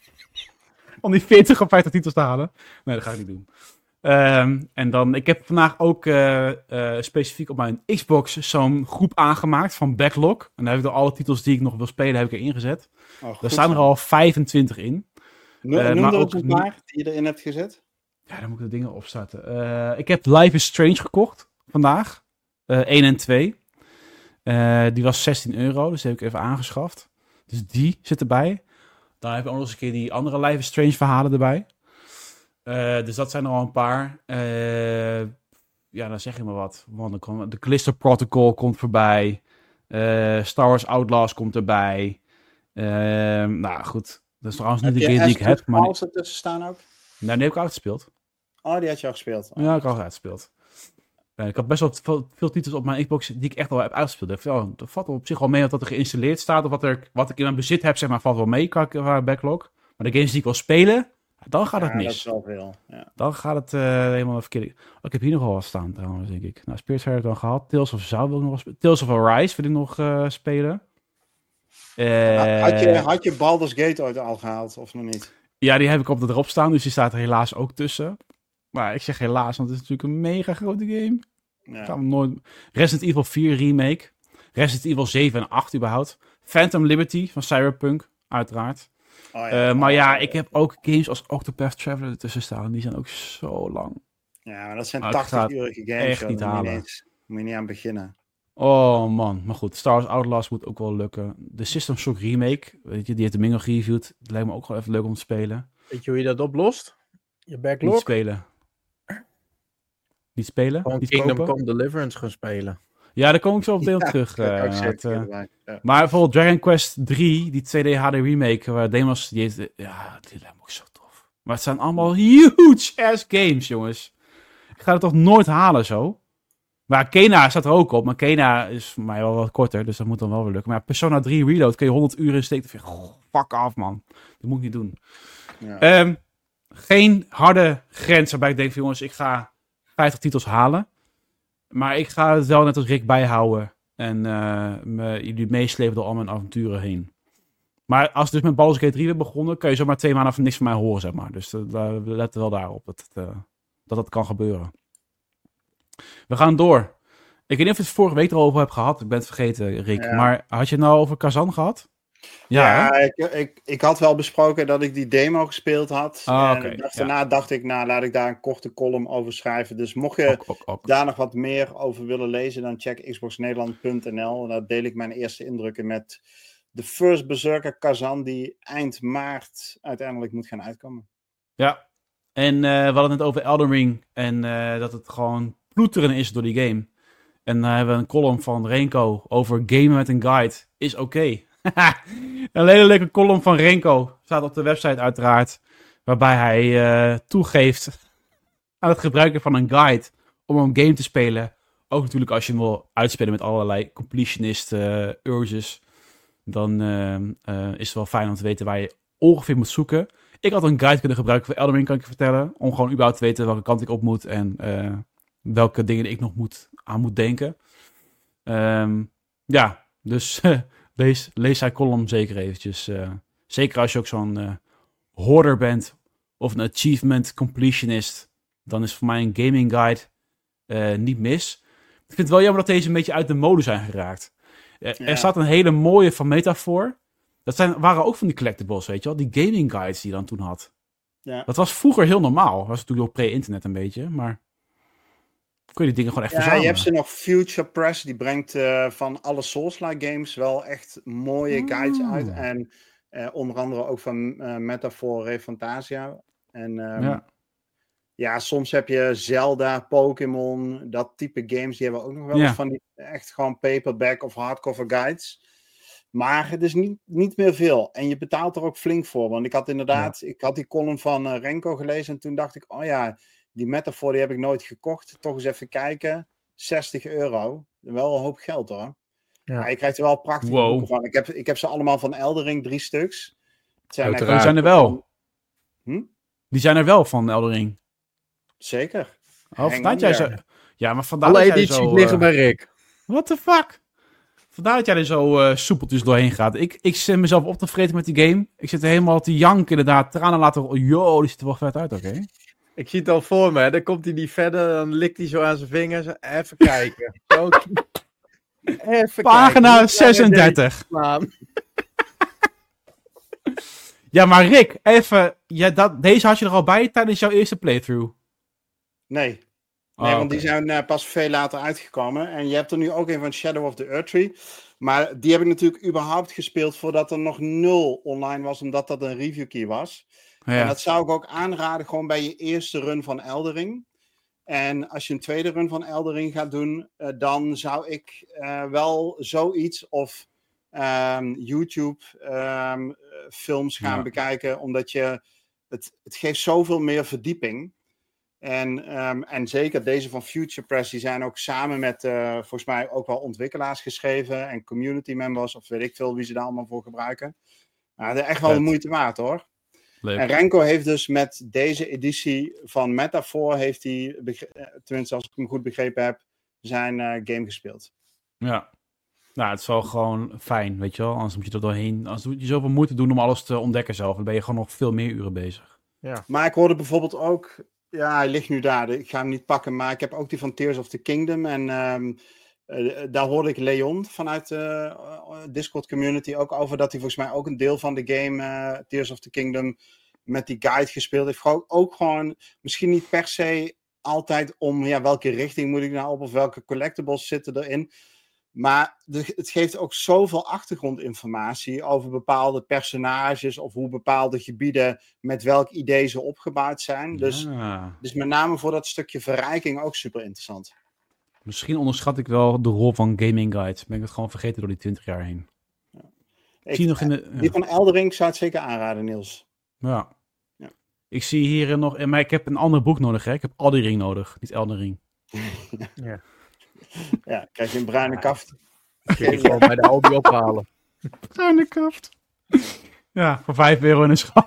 om die veertig of vijftig titels te halen. Nee, dat ga ik niet doen. Um, en dan, ik heb vandaag ook uh, uh, specifiek op mijn Xbox zo'n groep aangemaakt van Backlog. En daar heb ik dan alle titels die ik nog wil spelen, heb ik erin gezet. Oh, daar staan er al vijfentwintig in. No, uh, noem er ook een paar die je erin hebt gezet? Ja, dan moet ik de dingen opstarten. Uh, ik heb Life is Strange gekocht vandaag. Uh, één en twee. Uh, die was zestien euro, dus die heb ik even aangeschaft. Dus die zit erbij. Dan heb ik ook nog eens een keer die andere Life is Strange verhalen erbij. Uh, dus dat zijn er al een paar. Uh, ja, dan zeg je maar wat. Want de Callisto Protocol komt voorbij. Uh, Star Wars Outlaws komt erbij. Uh, nou goed, dat is trouwens niet de game die ik heb. Maar alles ertussen staan ook? Nou, die heb ik al gespeeld. Oh, die had je al gespeeld? Oh. Ja, ik heb al uitgespeeld. Uh, ik had best wel veel, veel titels op mijn Xbox die ik echt al heb uitgespeeld. Ja, dat valt op zich wel mee wat er geïnstalleerd staat. Of wat, er, wat ik in mijn bezit heb, zeg maar, valt wel mee qua backlog. Maar de games die ik wil spelen, dan gaat het ja, mis. Dat is wel veel. Ja. Dan gaat het uh, helemaal verkeerd. Oh, ik heb hier nog wel wat staan trouwens, denk ik. Nou, Spirits heb ik dan gehad. Tales of Zou wil ik nog wel spelen. Tales of Arise wil ik nog uh, spelen. Uh, had, je, had je Baldur's Gate ooit al gehaald, of nog niet? Ja, die heb ik op de drop staan, dus die staat er helaas ook tussen. Maar ik zeg helaas, want het is natuurlijk een mega grote game. Ja. Gaan we nooit... Resident Evil vier remake. Resident Evil zeven en acht überhaupt. Phantom Liberty van Cyberpunk, uiteraard. Oh ja, uh, maar oh, ja, ik heb ook games als Octopath Traveler ertussen staan. Die zijn ook zo lang. Ja, maar dat zijn tachtig-urige games. Echt niet halen. Moet je niet, moet je niet aan beginnen. Oh man, maar goed. Star Wars Outlaws moet ook wel lukken. De System Shock remake, weet je, die heeft de Mingo gereviewd. Dat lijkt me ook wel even leuk om te spelen. Weet je hoe je dat oplost? Je backlog? Niet spelen. Niet spelen? Gewoon niet Kingdom kopen? Come Deliverance gaan spelen. Ja, daar kom ik zo op deel ja, terug. Uh, het, uh, ja. Maar bijvoorbeeld Dragon Quest drie, die twee D H D remake, waar Demos, die heeft, ja, die lijkt me ook zo tof. Maar het zijn allemaal huge ass games, jongens. Ik ga het toch nooit halen zo. Maar Kena staat er ook op, maar Kena is voor mij wel wat korter, dus dat moet dan wel weer lukken. Maar Persona drie Reload kun je honderd uur in steken. Oh, fuck af, man. Dat moet ik niet doen. Ja. Um, geen harde grens waarbij ik denk van, jongens, ik ga vijftig titels halen. Maar ik ga het wel net als Rick bijhouden. En uh, me, jullie meeslepen door al mijn avonturen heen. Maar als het dus met Baldur's Gate drie weer begonnen, kun je zomaar twee maanden van niks van mij horen, zeg maar. Dus uh, we letten wel daarop dat het, uh, dat het kan gebeuren. We gaan door. Ik weet niet of je het vorige week erover hebt gehad. Ik ben het vergeten, Rick. Ja. Maar had je het nou over Kazan gehad? Ja, ja ik, ik, ik had wel besproken dat ik die demo gespeeld had. Oh, en okay. dacht, daarna ja. dacht ik, nou laat ik daar een korte column over schrijven. Dus mocht je ook, ook, ook. daar nog wat meer over willen lezen, dan check xbox nederland punt n l. Daar deel ik mijn eerste indrukken met de First Berserker Kazan, die eind maart uiteindelijk moet gaan uitkomen. Ja, en uh, we hadden het over Elden Ring en uh, dat het gewoon ploeteren is door die game. En dan uh, hebben we een column van Renko over gamen met een guide is oké. Okay. Een hele leuke column van Renko. Staat op de website uiteraard. Waarbij hij uh, toegeeft aan het gebruiken van een guide om een game te spelen. Ook natuurlijk als je hem wil uitspelen met allerlei completionist uh, urges. Dan uh, uh, is het wel fijn om te weten waar je ongeveer moet zoeken. Ik had een guide kunnen gebruiken voor Elden Ring, kan ik je vertellen. Om gewoon überhaupt te weten welke kant ik op moet. En uh, welke dingen ik nog moet, aan moet denken. Um, ja, dus... Lees, lees zijn column zeker eventjes. Uh, zeker als je ook zo'n uh, hoarder bent of een achievement completionist, dan is voor mij een gaming guide uh, niet mis. Ik vind het wel jammer dat deze een beetje uit de mode zijn geraakt. Uh, ja. Er staat een hele mooie van metafoor. Dat zijn, waren ook van die collectibles, weet je wel. Die gaming guides die je dan toen had. Ja. Dat was vroeger heel normaal. Dat was natuurlijk ook pre-internet een beetje, maar... kun je die dingen gewoon echt Ja, verzamelen. je hebt ze nog Future Press, die brengt uh, van alle Souls-like games wel echt mooie Mm. guides uit. En uh, onder andere ook van uh, Metaphor Refantasia. En um, ja. ja, soms heb je Zelda, Pokémon, dat type games, die hebben ook nog wel ja. eens van die echt gewoon paperback of hardcover guides. Maar het is niet, niet meer veel. En je betaalt er ook flink voor. Want ik had inderdaad, ja. ik had die column van uh, Renko gelezen en toen dacht ik, oh ja, die Metaphor die heb ik nooit gekocht. Toch eens even kijken. zestig euro. Wel een hoop geld hoor. Ja. Ja, je krijgt er wel prachtige wow. boeken van. Ik heb, ik heb ze allemaal van Eldering, drie stuks. Het zijn die zijn er wel. Van... Hm? Die zijn er wel van Eldering. Zeker. Oh, vandaar jij zo... Ja, maar vandaar Alle dat jij edities zo, liggen uh... bij Rick. What the fuck? Vandaar dat jij er zo uh, soepeltjes doorheen gaat. Ik, ik zit mezelf op te vreten met die game. Ik zit er helemaal te janken inderdaad. Tranen laten... Yo, die ziet er wel vet uit, oké. Okay. Ik zie het al voor me. Hè. Dan komt hij niet verder. Dan likt hij zo aan zijn vingers. Even kijken. Zo... Even Pagina kijken. zesendertig. Ja, maar Rick, even... Ja, dat, deze had je er al bij tijdens jouw eerste playthrough? Nee. Nee, oh, want okay. die zijn uh, pas veel later uitgekomen. En je hebt er nu ook een van Shadow of the Erdtree. Maar die heb ik natuurlijk überhaupt gespeeld voordat er nog nul online was, omdat dat een review key was. Ja. En dat zou ik ook aanraden gewoon bij je eerste run van Eldering. En als je een tweede run van Eldering gaat doen, uh, dan zou ik uh, wel zoiets of um, YouTube um, films gaan ja. bekijken, omdat je het, het geeft zoveel meer verdieping. En, um, en zeker deze van Future Press, die zijn ook samen met, uh, volgens mij ook wel ontwikkelaars geschreven en community members, of weet ik veel wie ze daar allemaal voor gebruiken. Nou, dat is echt wel de moeite waard hoor. Leuk. En Renko heeft dus met deze editie van Metaphor, heeft hij, begre- tenminste als ik hem goed begrepen heb, zijn uh, game gespeeld. Ja, nou het is wel gewoon fijn, weet je wel. Anders moet je er doorheen, als moet je zoveel moeite doen om alles te ontdekken zelf, dan ben je gewoon nog veel meer uren bezig. Ja. Maar ik hoorde bijvoorbeeld ook, ja hij ligt nu daar, ik ga hem niet pakken, maar ik heb ook die van Tears of the Kingdom en um, uh, daar hoorde ik Leon vanuit de uh, Discord community ook over, dat hij volgens mij ook een deel van de game uh, Tears of the Kingdom met die guide gespeeld heeft. Gewoon, ook gewoon, misschien niet per se altijd om, ja, welke richting moet ik nou op of welke collectibles zitten erin. Maar de, het geeft ook zoveel achtergrondinformatie over bepaalde personages of hoe bepaalde gebieden met welk idee ze opgebouwd zijn. Dus, ja. dus met name voor dat stukje verrijking ook super interessant. Misschien onderschat ik wel de rol van Gaming Guide. Ben ik het gewoon vergeten door die twintig jaar heen. Ja. Ik, zie nog in de, ja. Die van Eldering zou het zeker aanraden, Niels. Ja. ja. Ik zie hier nog... Maar ik heb een ander boek nodig, hè. Ik heb Eldering nodig, niet Eldering. ja. Ja, krijg je een bruine kaft. Kun je gewoon bij de Aldi ophalen. Bruine kaft. Ja, voor vijf euro in een schap.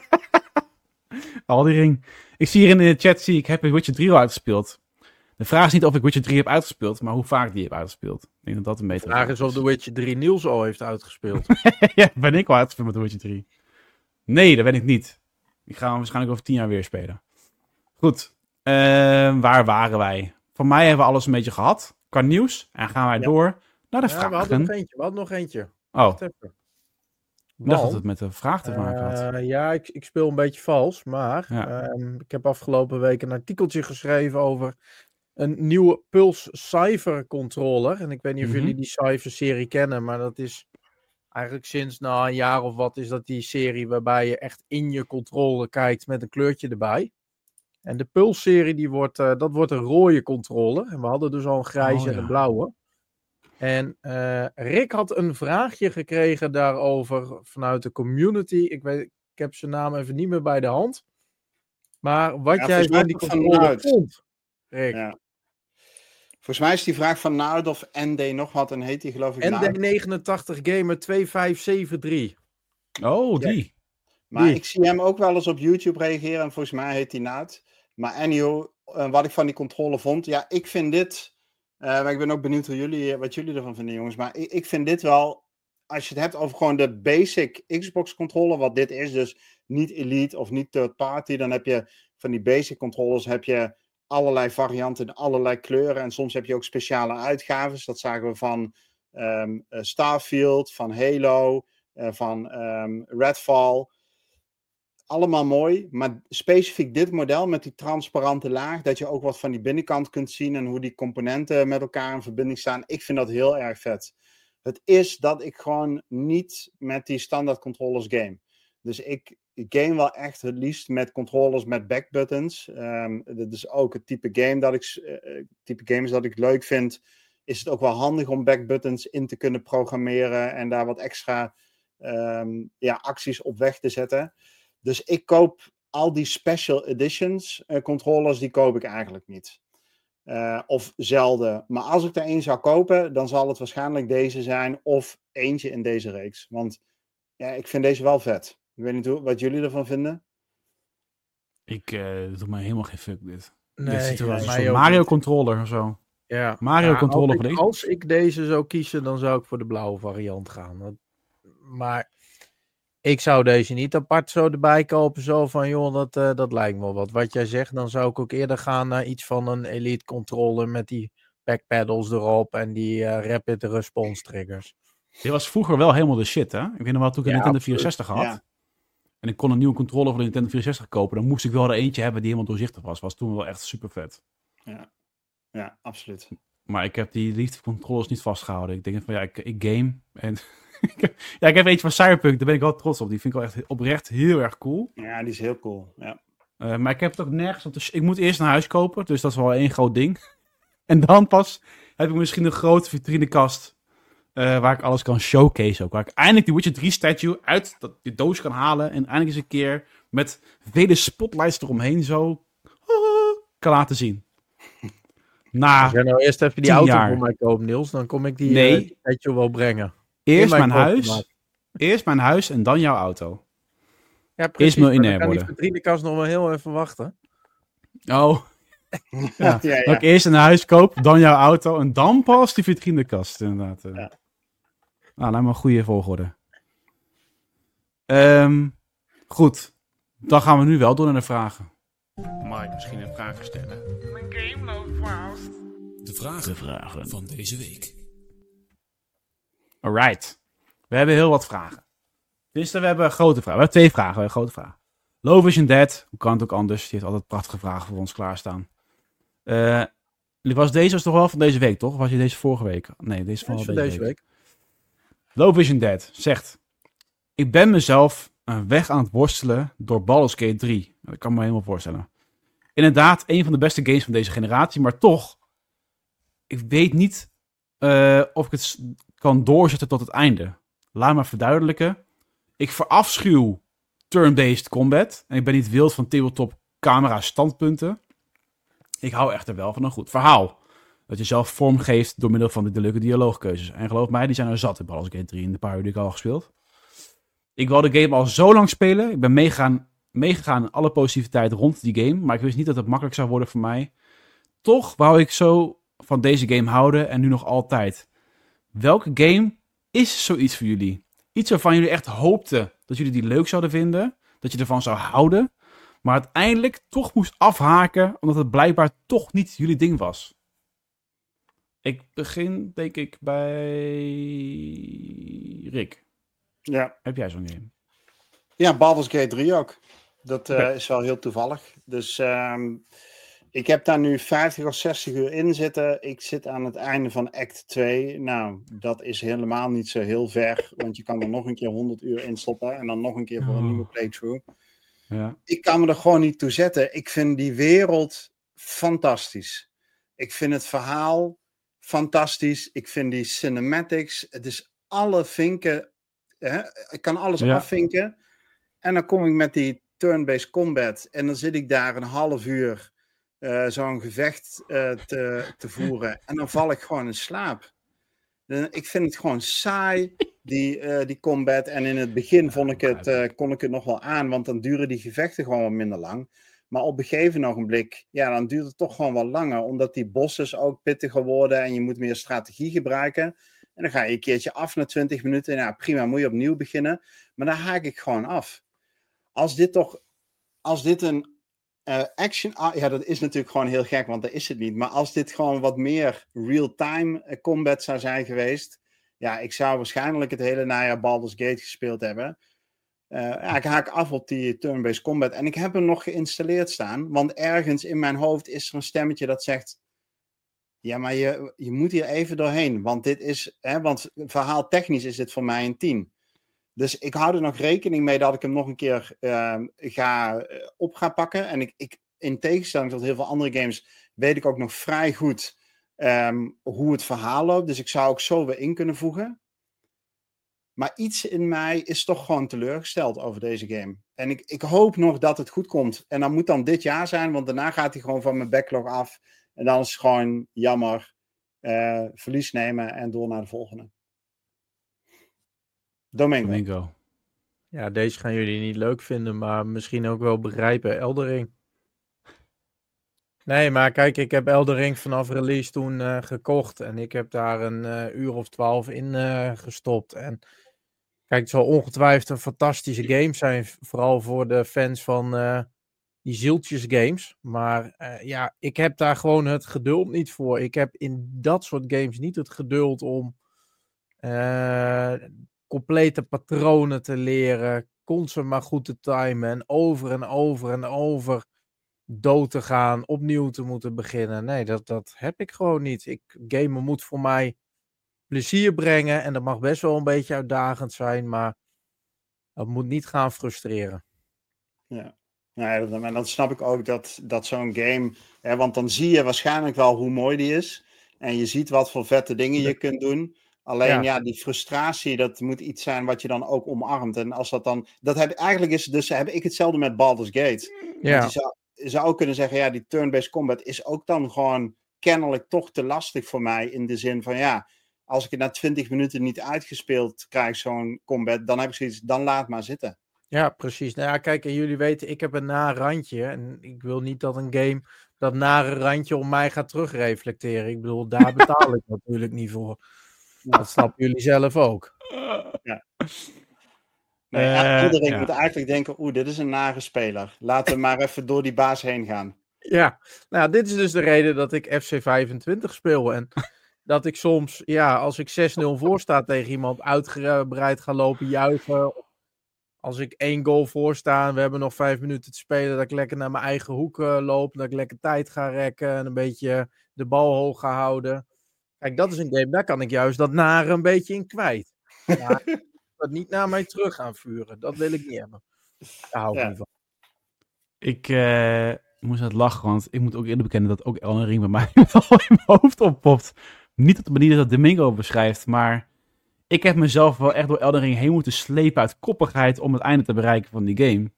Eldering. Ik zie hier in de chat, zie ik, heb ik Witcher drie al uitgespeeld. De vraag is niet of ik Witcher drie heb uitgespeeld, maar hoe vaak die heb uitgespeeld. Ik denk dat dat een betere vraag is. De vraag is of de Witcher drie Niels al heeft uitgespeeld. Ja, ben ik al uitgespeeld met de Witcher drie? Nee, dat ben ik niet. Ik ga hem waarschijnlijk over tien jaar weer spelen. Goed. Uh, waar waren wij? Voor mij hebben we alles een beetje gehad. Qua nieuws. En gaan wij ja. door naar de ja, vragen. We hadden nog eentje. We hadden nog eentje. Oh. Ik dacht dat het met de vraag te maken had. Uh, ja, ik, ik speel een beetje vals. Maar ja. um, ik heb afgelopen week een artikeltje geschreven over een nieuwe Pulse Cypher controller. En ik weet niet of mm-hmm. jullie die Cypher serie kennen. Maar dat is eigenlijk sinds nou, een jaar of wat is dat die serie waarbij je echt in je controller kijkt met een kleurtje erbij. En de Pulse-serie, die wordt, uh, dat wordt een rode controller. En we hadden dus al een grijze oh, ja. en een blauwe. En uh, Rick had een vraagje gekregen daarover vanuit de community. Ik weet, ik heb zijn naam even niet meer bij de hand. Maar wat ja, jij van die controller vond, Rick. Ja. Volgens mij is die vraag van Naud of N D nog wat en heet die geloof ik N D negenentachtig Gamer twee vijf zeven drie. Oh, die. Ja. Maar die. Ik zie hem ook wel eens op YouTube reageren en volgens mij heet die Naud. Maar anyhow, uh, wat ik van die controle vond, ja, ik vind dit, uh, maar ik ben ook benieuwd hoe jullie, wat jullie ervan vinden, jongens. Maar ik, ik vind dit wel, als je het hebt over gewoon de basic Xbox controller, wat dit is, dus niet Elite of niet third party, dan heb je van die basic controllers, heb je allerlei varianten in allerlei kleuren. En soms heb je ook speciale uitgaves. Dat zagen we van um, uh, Starfield, van Halo, uh, van um, Redfall. allemaal mooi, maar specifiek dit model met die transparante laag, dat je ook wat van die binnenkant kunt zien en hoe die componenten met elkaar in verbinding staan. Ik vind dat heel erg vet. Het is dat ik gewoon niet met die standaard controllers game. Dus ik, ik game wel echt het liefst met controllers met backbuttons. Um, dat is ook het type game dat ik, uh, type games dat ik leuk vind. Is het ook wel handig om backbuttons in te kunnen programmeren en daar wat extra um, ja, acties op weg te zetten. Dus ik koop al die special editions uh, controllers, die koop ik eigenlijk niet. Uh, of zelden. Maar als ik er één zou kopen, dan zal het waarschijnlijk deze zijn of eentje in deze reeks. Want ja, ik vind deze wel vet. Ik weet niet hoe, wat jullie ervan vinden. Ik uh, doe me helemaal geen fuck dit. Nee, dit ziet er als een mij soort ook Mario niet. controller of zo. Ja. Mario Ja, controller als voor ik, deze. als ik deze zou kiezen, dan zou ik voor de blauwe variant gaan. Dat- Maar ik zou deze niet apart zo erbij kopen. Zo van, joh, dat, uh, dat lijkt me wel wat. Wat jij zegt, dan zou ik ook eerder gaan naar iets van een Elite controller met die backpedals erop en die uh, rapid response triggers. Dit was vroeger wel helemaal de shit, hè? Ik weet nog wel, toen ik een Ja, Nintendo absoluut. vierenzestig had. Ja. En ik kon een nieuwe controller voor de Nintendo vierenzestig kopen. Dan moest ik wel er eentje hebben die helemaal doorzichtig was. Was toen wel echt super vet. Ja, ja, absoluut. Maar ik heb die liefde voor controllers niet vastgehouden. Ik denk van ja, ik, ik game. En ja, ik heb eentje van Cyberpunk. Daar ben ik wel trots op. Die vind ik wel echt oprecht heel erg cool. Ja, die is heel cool. Ja. Uh, maar ik heb het ook nergens op. Dus ik moet eerst een huis kopen. Dus dat is wel één groot ding. En dan pas heb ik misschien een grote vitrinekast. Uh, waar ik alles kan showcase ook. Waar ik eindelijk die Witcher drie statue uit dat, die doos kan halen. En eindelijk eens een keer met vele spotlights eromheen zo uh, kan laten zien. Na Als jij nou eerst even die tien auto jaar. voor mij koopt, Niels, dan kom ik die Nee. uh, statue wel brengen. eerst In mijn, mijn huis. koopmaat. Eerst mijn huis en dan jouw auto. Ja, precies. miljonair maar dan kan worden. die vitrinekast nog wel heel even wachten. Oh. Ja. Ja, ja. Dat ik eerst een huis koop, dan jouw auto en dan pas die vitrinekast. Inderdaad. Uh. Ja. Nou, laat maar een goede volgorde. Um, goed. Dan gaan we nu wel door naar de vragen. Mag ik misschien een vraag stellen? Mijn game loopt vast. De vragen, De vragen. van deze week. Alright. We hebben heel wat vragen. Dus we hebben grote vragen. We hebben twee vragen. We hebben grote vragen. Low Vision Dead. Hoe kan het ook anders? Die heeft altijd prachtige vragen voor ons klaarstaan. Uh, was deze was toch wel van deze week, toch? Of was je deze vorige week? Nee, deze van, Dat is wel voor deze, deze week. week. Low Vision Dead zegt: ik ben mezelf een weg aan het worstelen door Baldur's Gate drie. Dat kan me helemaal voorstellen. Inderdaad, een van de beste games van deze generatie, maar toch, ik weet niet uh, of ik het kan doorzetten tot het einde. Laat me verduidelijken. Ik verafschuw turn-based combat. En ik ben niet wild van tabletop camera standpunten. Ik hou echter wel van een goed verhaal. Dat je zelf vorm geeft door middel van de leuke dialoogkeuzes. En geloof mij, die zijn er zat in Baldur's Gate drie in de paar uur die ik al gespeeld. Ik wil de game al zo lang spelen. Ik ben meegegaan, meegegaan in alle positiviteit rond die game. Maar ik wist niet dat het makkelijk zou worden voor mij. Toch wou ik zo van deze game houden en nu nog altijd. Welke game is zoiets voor jullie? Iets waarvan jullie echt hoopten dat jullie die leuk zouden vinden. Dat je ervan zou houden. Maar uiteindelijk toch moest afhaken. Omdat het blijkbaar toch niet jullie ding was. Ik begin denk ik bij Rick. Ja. Heb jij zo'n game? Ja, Baldur's Gate drie ook. Dat uh, Oké. is wel heel toevallig. Dus um, ik heb daar nu vijftig of zestig uur in zitten. Ik zit aan het einde van act twee. Nou, dat is helemaal niet zo heel ver. Want je kan er nog een keer honderd uur in stoppen. En dan nog een keer voor een Oh. nieuwe playthrough. Ja. Ik kan me er gewoon niet toe zetten. Ik vind die wereld fantastisch. Ik vind het verhaal fantastisch. Ik vind die cinematics. Het is alle vinken. Hè? Ik kan alles Ja. afvinken. En dan kom ik met die turn-based combat. En dan zit ik daar een half uur uh, zo'n gevecht uh, te, te voeren. En dan val ik gewoon in slaap. Dan, ik vind het gewoon saai, die, uh, die combat. En in het begin vond ik het, uh, kon ik het nog wel aan. Want dan duren die gevechten gewoon wat minder lang. Maar op een gegeven ogenblik, ja, dan duurt het toch gewoon wat langer. Omdat die bosses ook pittiger worden. En je moet meer strategie gebruiken. En dan ga je een keertje af na twintig minuten. Nou, prima, moet je opnieuw beginnen. Maar dan haak ik gewoon af. Als dit toch, als dit een uh, action, ah, ja, dat is natuurlijk gewoon heel gek, want dat is het niet. Maar als dit gewoon wat meer real-time uh, combat zou zijn geweest, ja, ik zou waarschijnlijk het hele najaar Baldur's Gate gespeeld hebben. Uh, ja, ik haak af op die turn-based combat. En ik heb hem nog geïnstalleerd staan. Want ergens in mijn hoofd is er een stemmetje dat zegt... Ja, maar je, je moet hier even doorheen. Want dit is... Hè, want verhaaltechnisch is dit voor mij een tien. Dus ik hou er nog rekening mee dat ik hem nog een keer uh, ga, uh, op ga pakken. En ik, ik, in tegenstelling tot heel veel andere games... weet ik ook nog vrij goed um, hoe het verhaal loopt. Dus ik zou ook zo weer in kunnen voegen. Maar iets in mij is toch gewoon teleurgesteld over deze game. En ik, ik hoop nog dat het goed komt. En dat moet dan dit jaar zijn, want daarna gaat hij gewoon van mijn backlog af. En dan is het gewoon jammer. Uh, verlies nemen en door naar de volgende. Domingo. Domingo. Ja, deze gaan jullie niet leuk vinden, maar misschien ook wel begrijpen. Elden Ring. Nee, maar kijk, ik heb Elden Ring vanaf release toen uh, gekocht. En ik heb daar een uh, uur of twaalf in uh, gestopt. En kijk, het zal ongetwijfeld een fantastische game zijn. Vooral voor de fans van uh, die zieltjes games. Maar uh, ja, ik heb daar gewoon het geduld niet voor. Ik heb in dat soort games niet het geduld om uh, complete patronen te leren. Constant maar goed te timen. En over en over en over dood te gaan. Opnieuw te moeten beginnen. Nee, dat, dat heb ik gewoon niet. Ik, gamen moet voor mij plezier brengen. En dat mag best wel een beetje uitdagend zijn. Maar het moet niet gaan frustreren. Ja. Nou ja, en dan snap ik ook dat, dat zo'n game... Hè, want dan zie je waarschijnlijk wel hoe mooi die is. En je ziet wat voor vette dingen je kunt doen. Alleen ja. ja, die frustratie, dat moet iets zijn wat je dan ook omarmt. En als dat dan... Dat heb, eigenlijk is dus heb ik hetzelfde met Baldur's Gate. Ja. Je zou, je zou ook kunnen zeggen, ja, die turn-based combat is ook dan gewoon kennelijk toch te lastig voor mij. In de zin van, ja, als ik het na twintig minuten niet uitgespeeld krijg, zo'n combat, dan heb ik zoiets, dan laat maar zitten. Ja, precies. Nou ja, kijk, en jullie weten, ik heb een naar randje. En ik wil niet dat een game dat nare randje om mij gaat terugreflecteren. Ik bedoel, daar betaal ik natuurlijk niet voor. Dat snappen jullie zelf ook. Ja. Nee, uh, iedereen ja. moet eigenlijk denken, oeh, dit is een nare speler. Laten we maar even door die baas heen gaan. Ja, nou, dit is dus de reden dat ik F C vijfentwintig speel. En dat ik soms, ja, als ik zes nul voor sta tegen iemand, uitgebreid ga lopen juichen. Als ik één goal voor sta en we hebben nog vijf minuten te spelen, dat ik lekker naar mijn eigen hoek uh, loop. Dat ik lekker tijd ga rekken en een beetje de bal hoog ga houden. Kijk, dat is een game, daar kan ik juist dat nare een beetje in kwijt. Maar ik moet niet naar mij terug gaan vuren. Dat wil ik niet hebben. Daar hou ik Ja. niet van. Ik uh, moest het lachen, want ik moet ook eerlijk bekennen dat ook Elden Ring bij mij wel in mijn hoofd oppopt. Niet op de manier dat Domingo beschrijft, maar ik heb mezelf wel echt door Elden Ring heen moeten slepen uit koppigheid om het einde te bereiken van die game.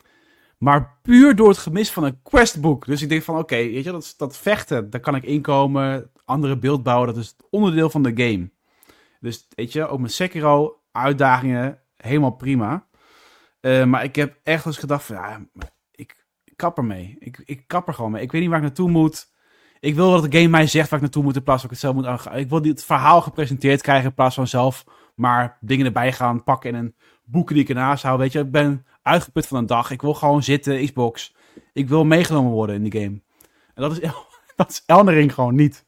Maar puur door het gemis van een questboek. Dus ik denk van, oké, okay, weet je, dat, dat vechten, daar kan ik inkomen. Andere beeld bouwen, dat is het onderdeel van de game. Dus, weet je, ook met Sekiro, uitdagingen, helemaal prima. Uh, maar ik heb echt eens gedacht van, ja, ik, ik kap ermee. Ik, ik kap er gewoon mee. Ik weet niet waar ik naartoe moet. Ik wil dat de game mij zegt waar ik naartoe moet in plaats van ik het zelf moet aangaan. Ik wil het verhaal gepresenteerd krijgen in plaats van zelf maar dingen erbij gaan pakken en boeken die ik ernaast hou. Weet je, ik ben uitgeput van een dag. Ik wil gewoon zitten, Xbox. Ik wil meegenomen worden in die game. En dat is, dat is Elden Ring gewoon niet.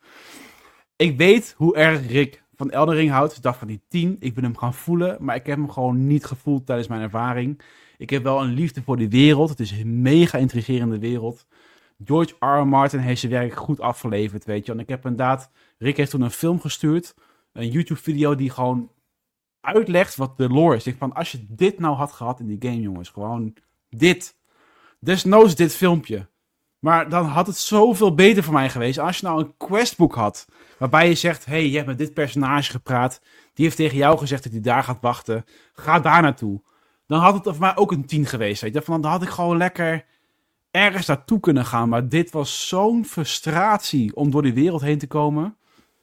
Ik weet hoe erg Rick van Elden Ring houdt. Ik dacht van die tien. Ik ben hem gaan voelen, maar ik heb hem gewoon niet gevoeld tijdens mijn ervaring. Ik heb wel een liefde voor die wereld. Het is een mega intrigerende wereld. George R. R. Martin heeft zijn werk goed afgeleverd, weet je. En ik heb inderdaad... Rick heeft toen een film gestuurd. Een YouTube-video die gewoon uitlegt wat de lore is. Ik denk van, als je dit nou had gehad in die game, jongens. Gewoon dit. Desnoods dit filmpje. Maar dan had het zoveel beter voor mij geweest. Als je nou een questboek had. Waarbij je zegt, hey, je hebt met dit personage gepraat. Die heeft tegen jou gezegd dat hij daar gaat wachten. Ga daar naartoe. Dan had het voor mij ook een tien geweest, weet je. Dan had ik gewoon lekker ergens naartoe kunnen gaan. Maar dit was zo'n frustratie om door die wereld heen te komen.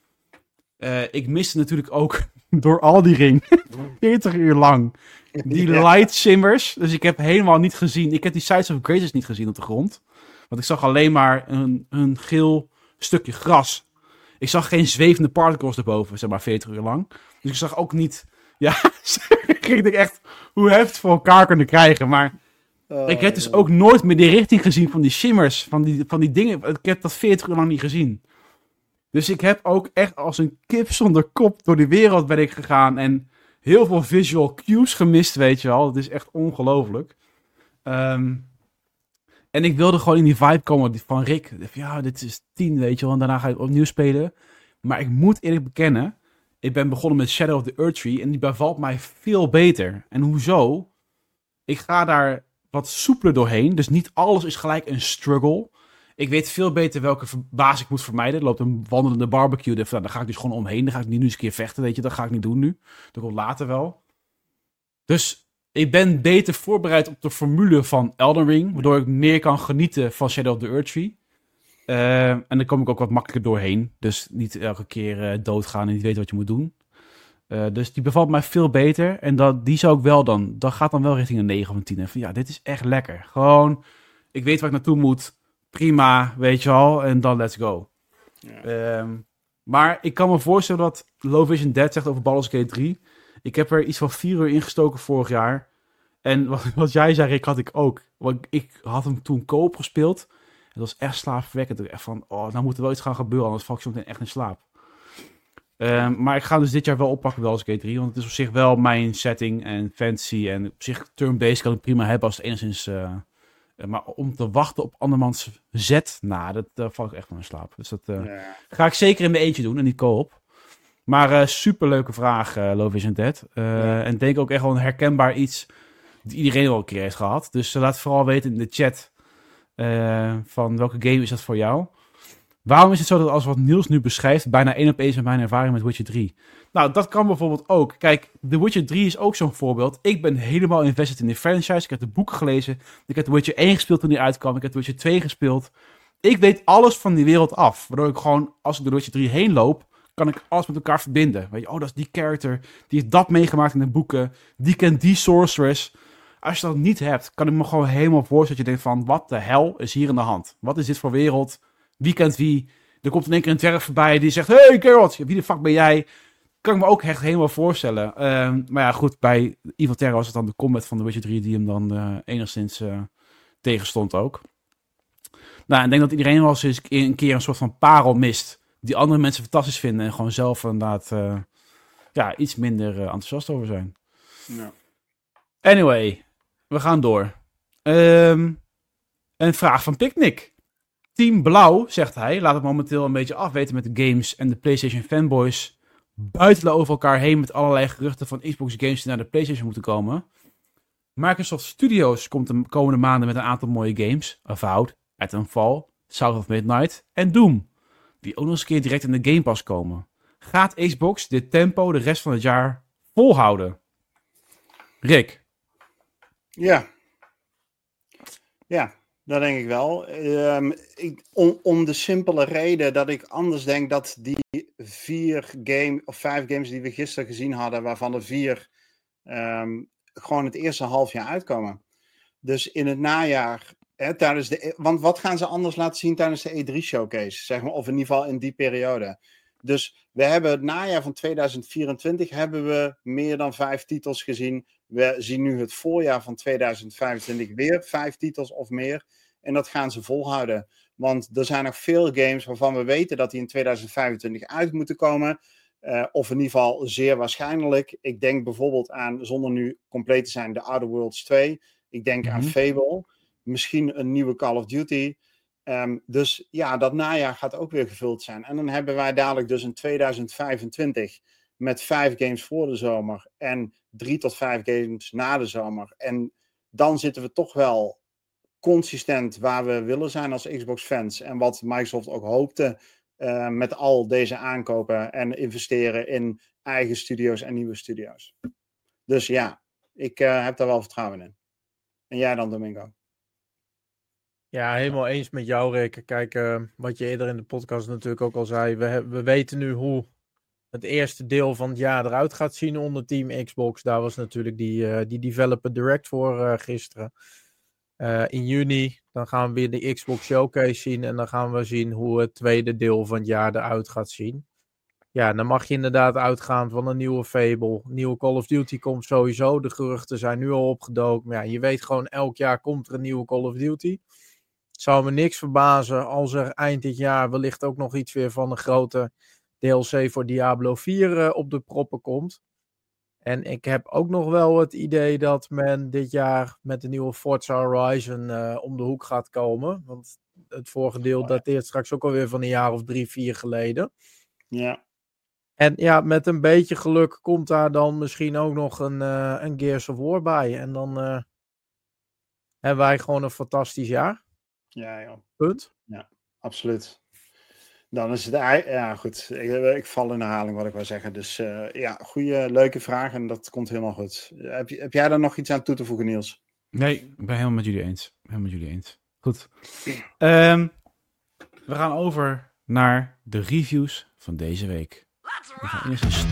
Uh, ik miste natuurlijk ook door al die ring veertig uur lang die ja. light shimmers. Dus ik heb helemaal niet gezien. Ik heb die Sides of Graces niet gezien op de grond. Want ik zag alleen maar een, een geel stukje gras. Ik zag geen zwevende particles erboven, zeg maar veertig uur lang. Dus ik zag ook niet... Ja, ik denk echt hoe heftig voor elkaar kunnen krijgen. Maar oh, ik heb dus ook nooit meer de richting gezien van die shimmers. Van die, van die dingen. Ik heb dat veertig uur lang niet gezien. Dus ik heb ook echt als een kip zonder kop door die wereld ben ik gegaan. En heel veel visual cues gemist, weet je wel. Het is echt ongelooflijk. Um, en ik wilde gewoon in die vibe komen van Rick. Ja, dit is tien, weet je wel. En daarna ga ik opnieuw spelen. Maar ik moet eerlijk bekennen, ik ben begonnen met Shadow of the Erdtree en die bevalt mij veel beter. En hoezo? Ik ga daar wat soepeler doorheen. Dus niet alles is gelijk een struggle. Ik weet veel beter welke baas ik moet vermijden. Er loopt een wandelende barbecue. Nou, daar ga ik dus gewoon omheen. Dan ga ik niet nu eens een keer vechten, weet je. Dat ga ik niet doen nu. Dat komt later wel. Dus ik ben beter voorbereid op de formule van Elden Ring. Waardoor ik meer kan genieten van Shadow of the Erdtree. Uh, en dan kom ik ook wat makkelijker doorheen. Dus niet elke keer uh, doodgaan en niet weten wat je moet doen. Uh, dus die bevalt mij veel beter. En dat, die zou ik wel dan... Dat gaat dan wel richting een negen of een tien. En van ja, dit is echt lekker. Gewoon, ik weet waar ik naartoe moet. Prima, weet je al. En dan let's go. Ja. Um, maar ik kan me voorstellen dat Low Vision Dead zegt over Baldur's Gate drie. Ik heb er iets van vier uur ingestoken vorig jaar. En wat, wat jij zei, Rick, had ik ook. Want ik had hem toen koop gespeeld. Het was echt slaapverwekkend. Echt van, oh, nou moet er wel iets gaan gebeuren, anders val ik zo meteen echt in slaap. Um, maar ik ga dus dit jaar wel oppakken Baldur's Gate drie, want het is op zich wel mijn setting en fantasy. En op zich turn-based kan ik prima hebben als het enigszins... Uh, uh, maar om te wachten op andermans zet, nou, dat uh, val ik echt van in slaap. Dus dat uh, ja. ga ik zeker in mijn eentje doen en niet co-op. Maar uh, superleuke vraag, uh, Low Vision Dead. Uh, ja. En denk ook echt wel een herkenbaar iets die iedereen wel een keer heeft gehad. Dus uh, laat vooral weten in de chat uh, van welke game is dat voor jou. Waarom is het zo dat als wat Niels nu beschrijft, bijna één op één met mijn ervaring met Witcher drie? Nou, dat kan bijvoorbeeld ook. Kijk, The Witcher drie is ook zo'n voorbeeld. Ik ben helemaal invested in de franchise. Ik heb de boeken gelezen. Ik heb The Witcher één gespeeld toen die uitkwam. Ik heb The Witcher twee gespeeld. Ik weet alles van die wereld af. Waardoor ik gewoon, als ik door The Witcher drie heen loop, kan ik alles met elkaar verbinden. Weet je, oh, dat is die character. Die heeft dat meegemaakt in de boeken. Die kent die sorceress. Als je dat niet hebt, kan ik me gewoon helemaal voorstellen dat je denkt van, wat de hel is hier in de hand? Wat is dit voor wereld? Wie kent wie? Er komt in één keer een dwerg voorbij die zegt, hey Geralt, wie de fuck ben jij? Kan ik me ook echt helemaal voorstellen. Uh, maar ja, goed, bij Evil Terra was het dan de combat van The Witcher drie die hem dan uh, enigszins uh, tegenstond ook. Nou, ik denk dat iedereen wel eens een keer een soort van parel mist, die andere mensen fantastisch vinden en gewoon zelf inderdaad uh, ja, iets minder uh, enthousiast over zijn. Ja. Anyway, we gaan door. Um, een vraag van Picnic. Team Blauw, zegt hij, laat het momenteel een beetje afweten met de games en de PlayStation fanboys buitelen over elkaar heen met allerlei geruchten van Xbox games die naar de PlayStation moeten komen. Microsoft Studios komt de komende maanden met een aantal mooie games. Avowed, Titanfall, South of Midnight en Doom. Die ook nog eens een keer direct in de Game Pass komen. Gaat Xbox dit tempo de rest van het jaar volhouden? Rick? Ja. Ja. Dat denk ik wel. Um, ik, om, om de simpele reden dat ik anders denk dat die vier game of vijf games die we gisteren gezien hadden, waarvan er vier um, gewoon het eerste half jaar uitkomen. Dus in het najaar, hè, tijdens de, want wat gaan ze anders laten zien tijdens de E drie showcase, zeg maar, of in ieder geval in die periode. Dus we hebben het najaar van tweeduizend vierentwintig hebben we meer dan vijf titels gezien. We zien nu het voorjaar van tweeduizend vijfentwintig weer vijf titels of meer. En dat gaan ze volhouden. Want er zijn nog veel games waarvan we weten dat die in tweeduizend vijfentwintig uit moeten komen. Uh, of in ieder geval zeer waarschijnlijk. Ik denk bijvoorbeeld aan, zonder nu compleet te zijn, The Outer Worlds twee. Ik denk mm-hmm. aan Fable. Misschien een nieuwe Call of Duty. Um, dus ja, dat najaar gaat ook weer gevuld zijn. En dan hebben wij dadelijk dus in tweeduizend vijfentwintig met vijf games voor de zomer en drie tot vijf games na de zomer. En dan zitten we toch wel consistent waar we willen zijn als Xbox-fans. En wat Microsoft ook hoopte uh, met al deze aankopen en investeren in eigen studio's en nieuwe studio's. Dus ja, ik uh, heb daar wel vertrouwen in. En jij dan, Domingo? Ja, helemaal eens met jou, Rick. Kijk, uh, wat je eerder in de podcast natuurlijk ook al zei. We, we weten nu hoe het eerste deel van het jaar eruit gaat zien onder Team Xbox. Daar was natuurlijk die, uh, die Developer Direct voor uh, gisteren. Uh, in juni, dan gaan we weer de Xbox Showcase zien. En dan gaan we zien hoe het tweede deel van het jaar eruit gaat zien. Ja, dan mag je inderdaad uitgaan van een nieuwe Fable. Nieuwe Call of Duty komt sowieso. De geruchten zijn nu al opgedoken. Maar ja, je weet gewoon, elk jaar komt er een nieuwe Call of Duty. Het zou me niks verbazen als er eind dit jaar wellicht ook nog iets weer van een grote D L C voor Diablo vier uh, op de proppen komt. En ik heb ook nog wel het idee dat men dit jaar met de nieuwe Forza Horizon uh, om de hoek gaat komen. Want het vorige deel dateert straks ook alweer van een jaar of drie, vier geleden. Ja. En ja, met een beetje geluk komt daar dan misschien ook nog een, uh, een Gears of War bij. En dan uh, hebben wij gewoon een fantastisch jaar. Ja, ja. Punt. Ja, absoluut. Dan is het... Ja, goed. Ik, ik val in herhaling wat ik wil zeggen. Dus uh, ja, goede, leuke vraag. En dat komt helemaal goed. Heb, heb jij daar nog iets aan toe te voegen, Niels? Nee, ik ben helemaal met jullie eens. Helemaal met jullie eens. Goed. Um, we gaan over naar de reviews van deze week. We gaan eerst een st-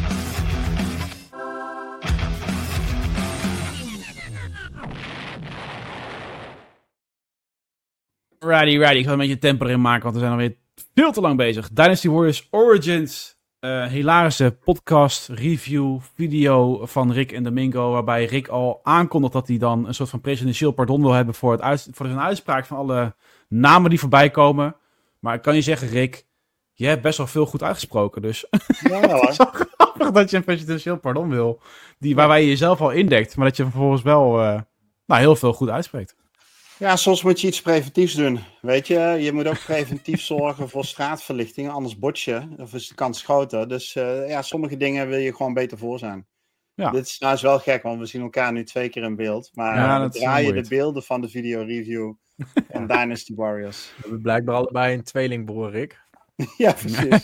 Righty, righty. Ik ga een beetje tempo erin maken, want we zijn alweer veel te lang bezig. Dynasty Warriors Origins. Uh, hilarische podcast, review, video van Rick en Domingo. Waarbij Rick al aankondigt dat hij dan een soort van presidentieel pardon wil hebben voor, het uit, voor zijn uitspraak van alle namen die voorbij komen. Maar ik kan je zeggen, Rick, je hebt best wel veel goed uitgesproken. Dus Ja, het is wel grappig dat je een presidentieel pardon wil. Die, waarbij je jezelf al indekt, maar dat je vervolgens wel uh, nou, heel veel goed uitspreekt. Ja, soms moet je iets preventiefs doen. Weet je, je moet ook preventief zorgen voor straatverlichting, anders bot je. Of is de kans groter. Dus uh, ja, sommige dingen wil je gewoon beter voor zijn. Ja. Dit is trouwens wel gek, want we zien elkaar nu twee keer in beeld. Maar ja, we draaien de beelden van de video review van Dynasty Warriors. We hebben blijkbaar allebei een tweelingbroer, Rick. Ja, precies.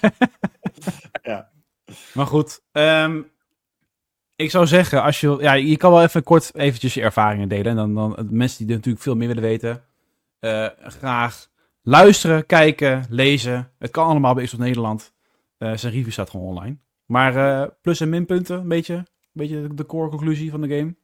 Ja. Maar goed, um, ik zou zeggen, als je, ja, je kan wel even kort eventjes je ervaringen delen. En dan, dan mensen die er natuurlijk veel meer willen weten, uh, graag luisteren, kijken, lezen. Het kan allemaal bij Xbox Nederland. Uh, zijn review staat gewoon online. Maar uh, plus- en minpunten, een beetje, een beetje de core conclusie van de game.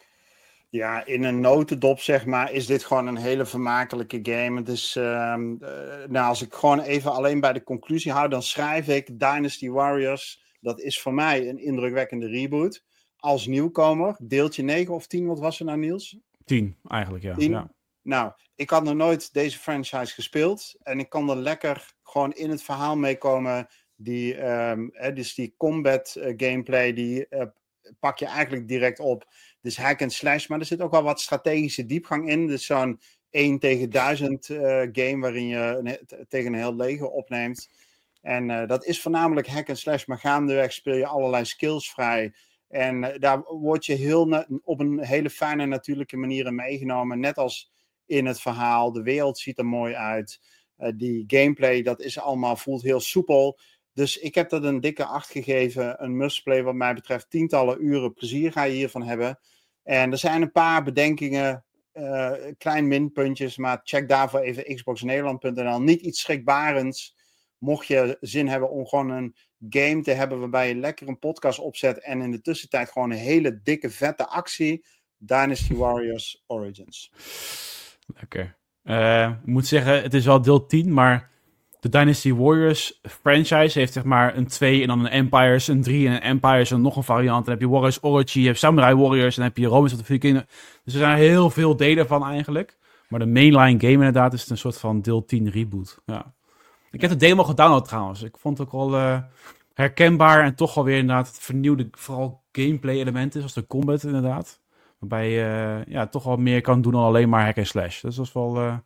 Ja, in een notendop zeg maar, is dit gewoon een hele vermakelijke game. Het is, uh, uh, nou, als ik gewoon even alleen bij de conclusie hou, dan schrijf ik Dynasty Warriors. Dat is voor mij een indrukwekkende reboot. Als nieuwkomer, deeltje negen of tien, wat was er nou, Niels? tien, eigenlijk, ja. tien? ja. Nou, ik had nog nooit deze franchise gespeeld. En ik kan er lekker gewoon in het verhaal meekomen. Die, um, hè, dus die combat uh, gameplay, die uh, pak je eigenlijk direct op. Dus hack and slash, maar er zit ook wel wat strategische diepgang in. Dus zo'n één tegen duizend uh, game waarin je een, t- tegen een heel leger opneemt. En uh, dat is voornamelijk hack and slash, maar gaandeweg speel je allerlei skills vrij. En uh, daar word je heel na- op een hele fijne natuurlijke manier in meegenomen. Net als in het verhaal. De wereld ziet er mooi uit. Uh, die gameplay, dat is allemaal, voelt heel soepel. Dus ik heb dat een dikke acht gegeven. Een must-play wat mij betreft. Tientallen uren plezier ga je hiervan hebben. En er zijn een paar bedenkingen. Uh, klein minpuntjes. Maar check daarvoor even xbox nederland punt n l. Niet iets schrikbarends. Mocht je zin hebben om gewoon een game te hebben waarbij je lekker een podcast opzet en in de tussentijd gewoon een hele dikke vette actie. Dynasty Warriors Origins. Lekker. Uh, ik moet zeggen, het is wel deel tien, maar de Dynasty Warriors franchise heeft zeg maar een twee en dan een Empires, een drie en een Empires en nog een variant. Dan heb je Warriors Orochi, je hebt Samurai Warriors en dan heb je Romans of the Viking. Dus er zijn heel veel delen van eigenlijk. Maar de mainline game inderdaad is het een soort van deel tien reboot. Ja. Ik heb de demo gedownload trouwens. Ik vond het ook wel uh, herkenbaar en toch alweer inderdaad het vernieuwde, vooral gameplay elementen, zoals de combat inderdaad. Waarbij je uh, ja, toch wel meer kan doen dan alleen maar hack en slash. Dus dat was wel, uh,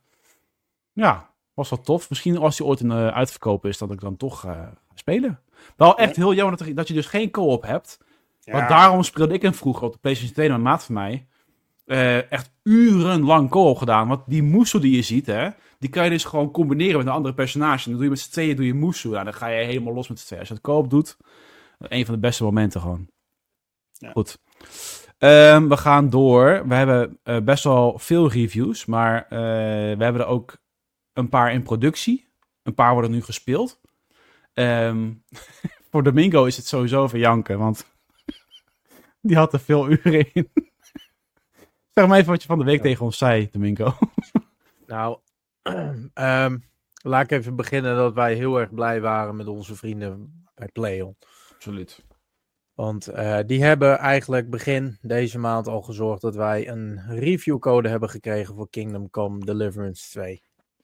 ja, was wel tof. Misschien als die ooit een uh, uitverkoop is, dat ik dan toch uh, ga spelen. Wel echt heel jammer dat, er, dat je dus geen co-op hebt. Ja. Want daarom speelde ik hem vroeger op de PlayStation twee met een maat van mij. Uh, echt urenlang co-op gedaan. Want die Musu die je ziet, hè, die kan je dus gewoon combineren met een andere personage. En dan doe je met z'n tweeën doe je Musu. Nou, dan ga je helemaal los met z'n tweeën. Als je het co-op doet, een van de beste momenten gewoon. Ja. Goed. Um, we gaan door. We hebben uh, best wel veel reviews, maar uh, we hebben er ook een paar in productie. Een paar worden nu gespeeld. Um, voor Domingo is het sowieso verjanken, want die had er veel uren in. Zeg maar even wat je van de week ja. tegen ons zei, Domingo. Nou, um, laat ik even beginnen dat wij heel erg blij waren met onze vrienden bij PlayOn. Absoluut. Want uh, die hebben eigenlijk begin deze maand al gezorgd dat wij een reviewcode hebben gekregen voor Kingdom Come Deliverance twee.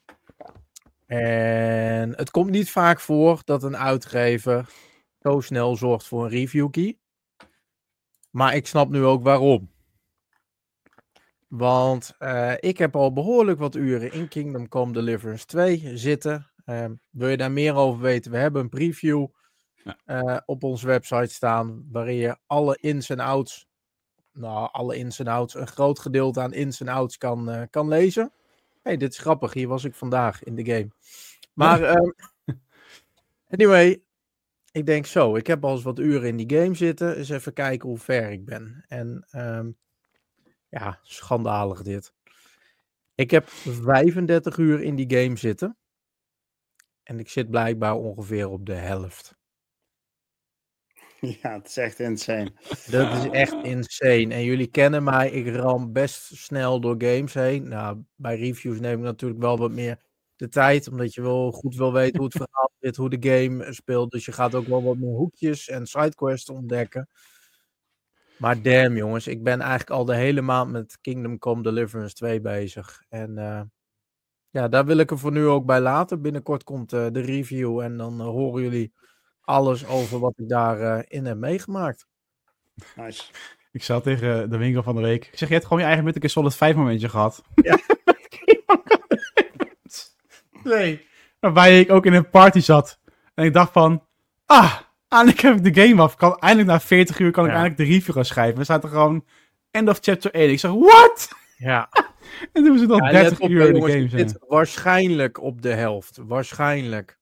En het komt niet vaak voor dat een uitgever zo snel zorgt voor een review key. Maar ik snap nu ook waarom. Want uh, ik heb al behoorlijk wat uren in Kingdom Come Deliverance twee zitten. Uh, wil je daar meer over weten? We hebben een preview Ja. uh, op onze website staan. Waarin je alle ins en outs. Nou, alle ins en outs. Een groot gedeelte aan ins en outs kan, uh, kan lezen. Hey, dit is grappig. Hier was ik vandaag in de game. Maar Ja. um, anyway. Ik denk zo. Ik heb al eens wat uren in die game zitten. Eens even kijken hoe ver ik ben. En um, ja, schandalig dit. Ik heb vijfendertig uur in die game zitten. En ik zit blijkbaar ongeveer op de helft. Ja, het is echt insane. Dat is echt insane. En jullie kennen mij, ik ram best snel door games heen. Nou, bij reviews neem ik natuurlijk wel wat meer de tijd, omdat je wel goed wil weten hoe het verhaal zit, hoe de game speelt. Dus je gaat ook wel wat meer hoekjes en sidequests ontdekken. Maar damn jongens, ik ben eigenlijk al de hele maand met Kingdom Come Deliverance twee bezig. En uh, ja, daar wil ik er voor nu ook bij laten. Binnenkort komt uh, de review en dan uh, horen jullie alles over wat ik daarin uh, heb meegemaakt. Nice. Ik zat tegen de winkel van de week. Ik zeg, je hebt gewoon je eigen Metal Gear Solid vijf momentje gehad. Ja. Nee. Waarbij ik ook in een party zat. En ik dacht van, ah, eindelijk heb ik de game af. Kan, eindelijk na veertig uur kan ik Ja. eindelijk de review gaan schrijven. We zaten gewoon end of chapter één. Ik zeg, what? Ja. En toen was het al Ja, dertig let op, uur in de jongens, game ik zijn. zit waarschijnlijk op de helft. Waarschijnlijk.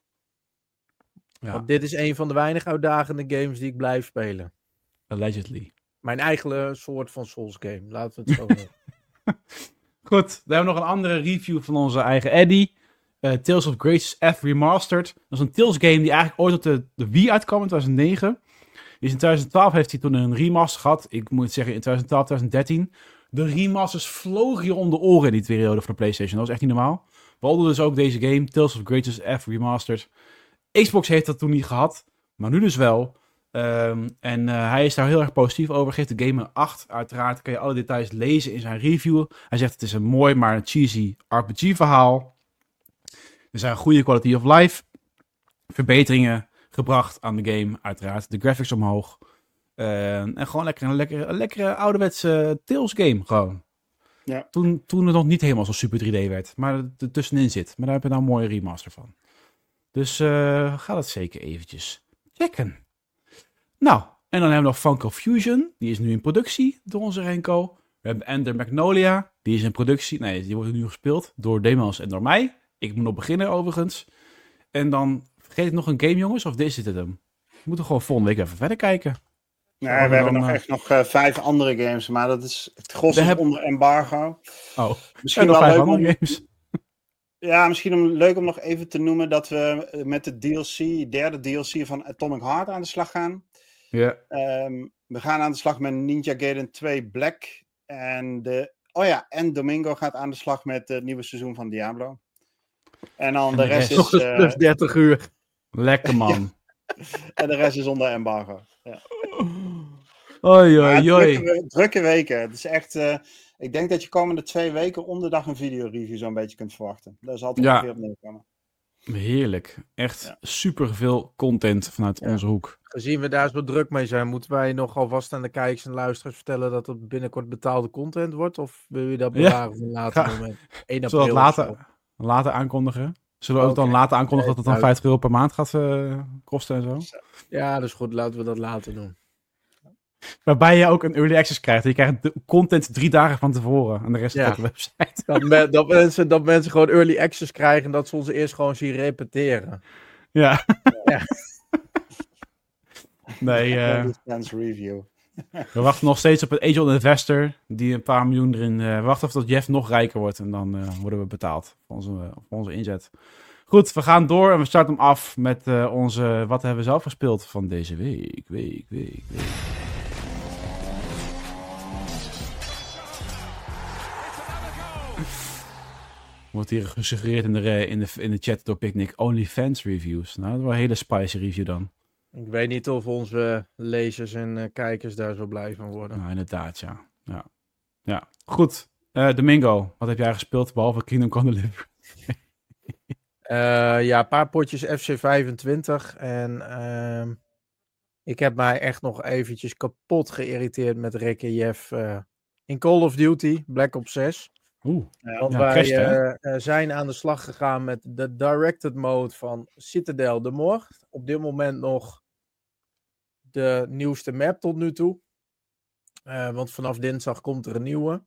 Ja, Want dit is een van de weinig uitdagende games die ik blijf spelen. allegedly. Mijn eigen soort van Souls game. Laten we het zo noemen. Goed, dan hebben we nog een andere review van onze eigen Eddie. Uh, Tales of Graces F Remastered. Dat is een Tales game die eigenlijk ooit op de, de Wii uitkwam in twintig negen. Dus in twintig twaalf heeft hij toen een remaster gehad. Ik moet zeggen in twintig twaalf, twintig dertien. De remasters vlogen je om de oren in die periode van de PlayStation. Dat was echt niet normaal. We hadden dus ook deze game, Tales of Graces F Remastered. Xbox heeft dat toen niet gehad, maar nu dus wel. Um, en uh, hij is daar heel erg positief over. Geeft de game een acht. Uiteraard kan je alle details lezen in zijn review. Hij zegt het is een mooi, maar een cheesy R P G verhaal. Er zijn goede quality of life. Verbeteringen gebracht aan de game, uiteraard. De graphics omhoog. Uh, en gewoon lekker, een, lekker, een lekkere ouderwetse Tales game gewoon. Ja. Toen, toen het nog niet helemaal zo super drie D werd. Maar er tussenin zit. Maar daar heb je nou een mooie remaster van. Dus uh, ga dat zeker eventjes checken. Nou, en dan hebben we nog Funko Fusion. Die is nu in productie door onze Renko. We hebben Ender Magnolia. Die is in productie. Nee, die wordt nu gespeeld door Demos en door mij. Ik moet nog beginnen overigens. En dan vergeet ik nog een game, jongens. Of is dit het hem? We moeten gewoon volgende week even verder kijken. Nee, Zo, we hebben dan, nog uh, echt nog uh, vijf andere games, maar dat is het gros is heb- onder embargo. Oh, Misschien nog wel vijf leuk andere om, games. ja, misschien om, leuk om nog even te noemen dat we met de D L C, derde D L C van Atomic Heart aan de slag gaan. Ja. Um, we gaan aan de slag met Ninja Gaiden twee Black. En de, oh ja, en Domingo gaat aan de slag met het nieuwe seizoen van Diablo. En dan En de de rest rest. is, Nog eens uh, plus dertig uur. Lekker, man. en de rest is onder embargo. Ja. Oei, Maar oei, oei. drukke, we- drukke weken. Het is echt, uh, ik denk dat je komende twee weken om de dag een videoreview zo'n beetje kunt verwachten. Daar zal het Ja. ongeveer op neerkomen. Heerlijk. Echt Ja. super veel content vanuit Ja. onze hoek. Gezien we daar zo druk mee zijn, moeten wij nog alvast aan de kijkers en luisteraars vertellen dat het binnenkort betaalde content wordt? Of wil je dat Ja. bewaren voor een later Ga- moment? één april Zullen we het of zo. later, later aankondigen? Zullen we ook dan Oké. later aankondigen dat het dan Nee, vijftig euro per maand gaat uh, kosten en zo? Ja, dat is goed. Laten we dat later doen. Waarbij je ook een early access krijgt. Je krijgt de content drie dagen van tevoren. En de rest Ja. op de website. Dat, me- dat, mensen, dat mensen gewoon early access krijgen en dat ze ons eerst gewoon zien repeteren. Ja. Ja. Nee, eh, Dance review. we wachten nog steeds op een angel investor. Die een paar miljoen erin... eh, we wachten of dat Jeff nog rijker wordt. En dan eh, worden we betaald voor onze, voor onze inzet. Goed, we gaan door en we starten hem af met uh, onze... Wat hebben we zelf gespeeld van deze week? Week, week, week. Wordt hier gesuggereerd in de, in de, in de chat door Picnic. OnlyFans reviews. Nou, dat was een hele spicy review dan. Ik weet niet of onze lezers en uh, kijkers daar zo blij van worden. Nou, inderdaad, ja. Ja, ja. Goed. Uh, Domingo, wat heb jij gespeeld behalve Kingdom Come Deliverance? Uh, ja, een paar potjes F C vijfentwintig en uh, Ik heb mij echt nog eventjes kapot geïrriteerd met Rick en Jeff uh, in Call of Duty, Black Ops zes. Oeh, Want ja, wij crasht, hè? uh, uh, zijn aan de slag gegaan met de Directed Mode van Citadel de Morgue. Op dit moment nog de nieuwste map tot nu toe. Uh, want vanaf dinsdag komt er een nieuwe.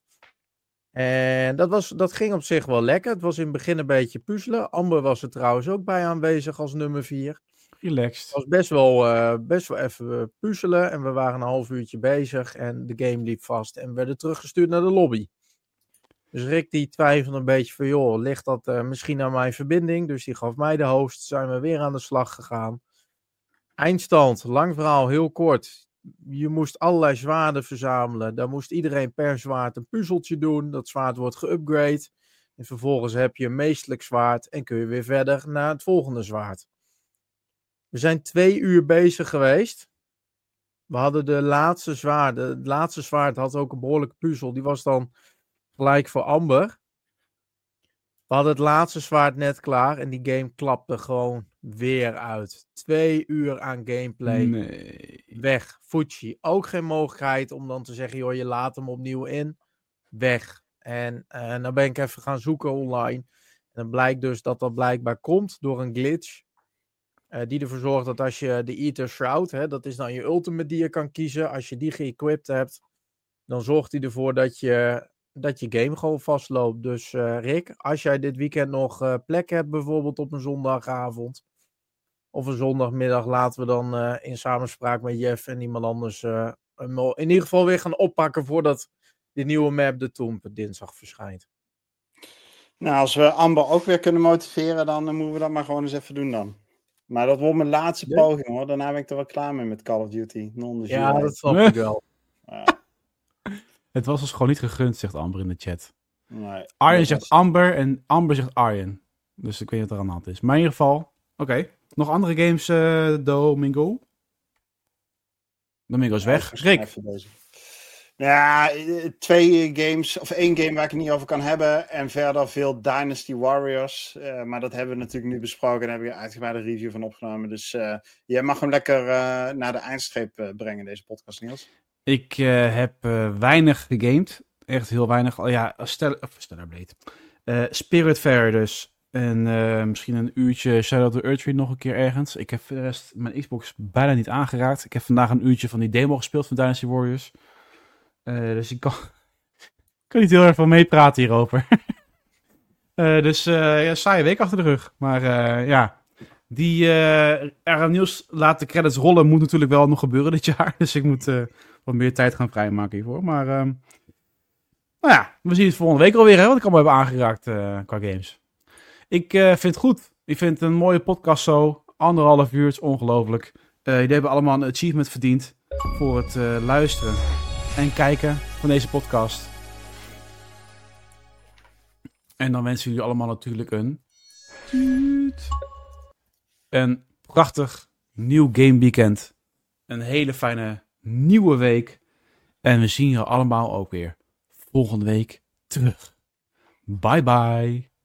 En dat, was, dat ging op zich wel lekker. Het was in het begin een beetje puzzelen. Amber was er trouwens ook bij aanwezig als nummer vier. Relaxed. Het was best wel, uh, best wel even puzzelen. En we waren een half uurtje bezig. En de game liep vast. En we werden teruggestuurd naar de lobby. Dus Rick die twijfelde een beetje van, joh, ligt dat uh, misschien aan mijn verbinding? Dus die gaf mij de host. Zijn we weer aan de slag gegaan. Eindstand, lang verhaal, heel kort. Je moest allerlei zwaarden verzamelen. Daar moest iedereen per zwaard een puzzeltje doen. Dat zwaard wordt geupgrade. En vervolgens heb je een meestelijk zwaard. En kun je weer verder naar het volgende zwaard. We zijn twee uur bezig geweest. We hadden de laatste zwaard. Het laatste zwaard had ook een behoorlijke puzzel. Die was dan gelijk voor Amber. We hadden het laatste zwaard net klaar. En die game klapte gewoon weer uit. Twee uur aan gameplay. Nee. Weg. Fuji. Ook geen mogelijkheid om dan te zeggen, joh, je laat hem opnieuw in. Weg. En uh, dan ben ik even gaan zoeken online. En dan blijkt dus dat dat blijkbaar komt door een glitch. Uh, die ervoor zorgt dat als je de Ether Shroud, hè, dat is dan je ultimate die je kan kiezen. Als je die geëquipt hebt, dan zorgt hij ervoor dat je, dat je game gewoon vastloopt. Dus uh, Rick, als jij dit weekend nog uh, plek hebt, bijvoorbeeld op een zondagavond of een zondagmiddag, laten we dan uh, in samenspraak met Jeff en iemand anders uh, in ieder geval weer gaan oppakken voordat die nieuwe map de Tomb dinsdag verschijnt. Nou, als we Amber ook weer kunnen motiveren, dan uh, moeten we dat maar gewoon eens even doen dan. Maar dat wordt mijn laatste Ja. poging hoor. Daarna ben ik er wel klaar mee met Call of Duty. Ja, dat snap ik wel. Ja, Het was ons gewoon niet gegund, zegt Amber in de chat. nee, Arjen dat zegt was- Amber en Amber zegt Arjen. Dus ik weet niet wat er aan de hand is. Maar in ieder geval, oké. Okay. Nog andere games, uh, Domingo? Domingo is Ja, weg. ik was Rick, even bezig. Ja, eh, twee games, of één game waar ik het niet over kan hebben. En verder veel Dynasty Warriors. Uh, maar dat hebben we natuurlijk nu besproken. Daar heb ik een uitgebreide review van opgenomen. Dus uh, jij mag hem lekker uh, naar de eindstreep uh, brengen, deze podcast, Niels. ik uh, heb uh, weinig gegamed. Echt heel weinig. Oh ja, Stellar, of Stellar Blade. Uh, Spiritfarer dus. En uh, misschien een uurtje Shadow of the Earth Tree nog een keer ergens. Ik heb voor de rest mijn Xbox bijna niet aangeraakt. Ik heb vandaag een uurtje van die demo gespeeld van Dynasty Warriors. Uh, dus ik kan, kan niet heel erg van meepraten hierover. uh, dus uh, ja, saaie week achter de rug. Maar uh, ja, die uh, R M Nieuws laat de credits rollen moet natuurlijk wel nog gebeuren dit jaar. Dus ik moet uh, wat meer tijd gaan vrijmaken hiervoor. Maar uh, nou ja, we zien het volgende week alweer, hè, wat ik allemaal heb aangeraakt uh, qua games. Ik uh, vind het goed. Ik vind het een mooie podcast zo. Anderhalf uur, het is ongelooflijk. Uh, jullie hebben allemaal een achievement verdiend voor het uh, luisteren en kijken van deze podcast. En dan wensen jullie allemaal natuurlijk een... een prachtig nieuw game weekend. Een hele fijne nieuwe week. En we zien je allemaal ook weer volgende week terug. Bye bye.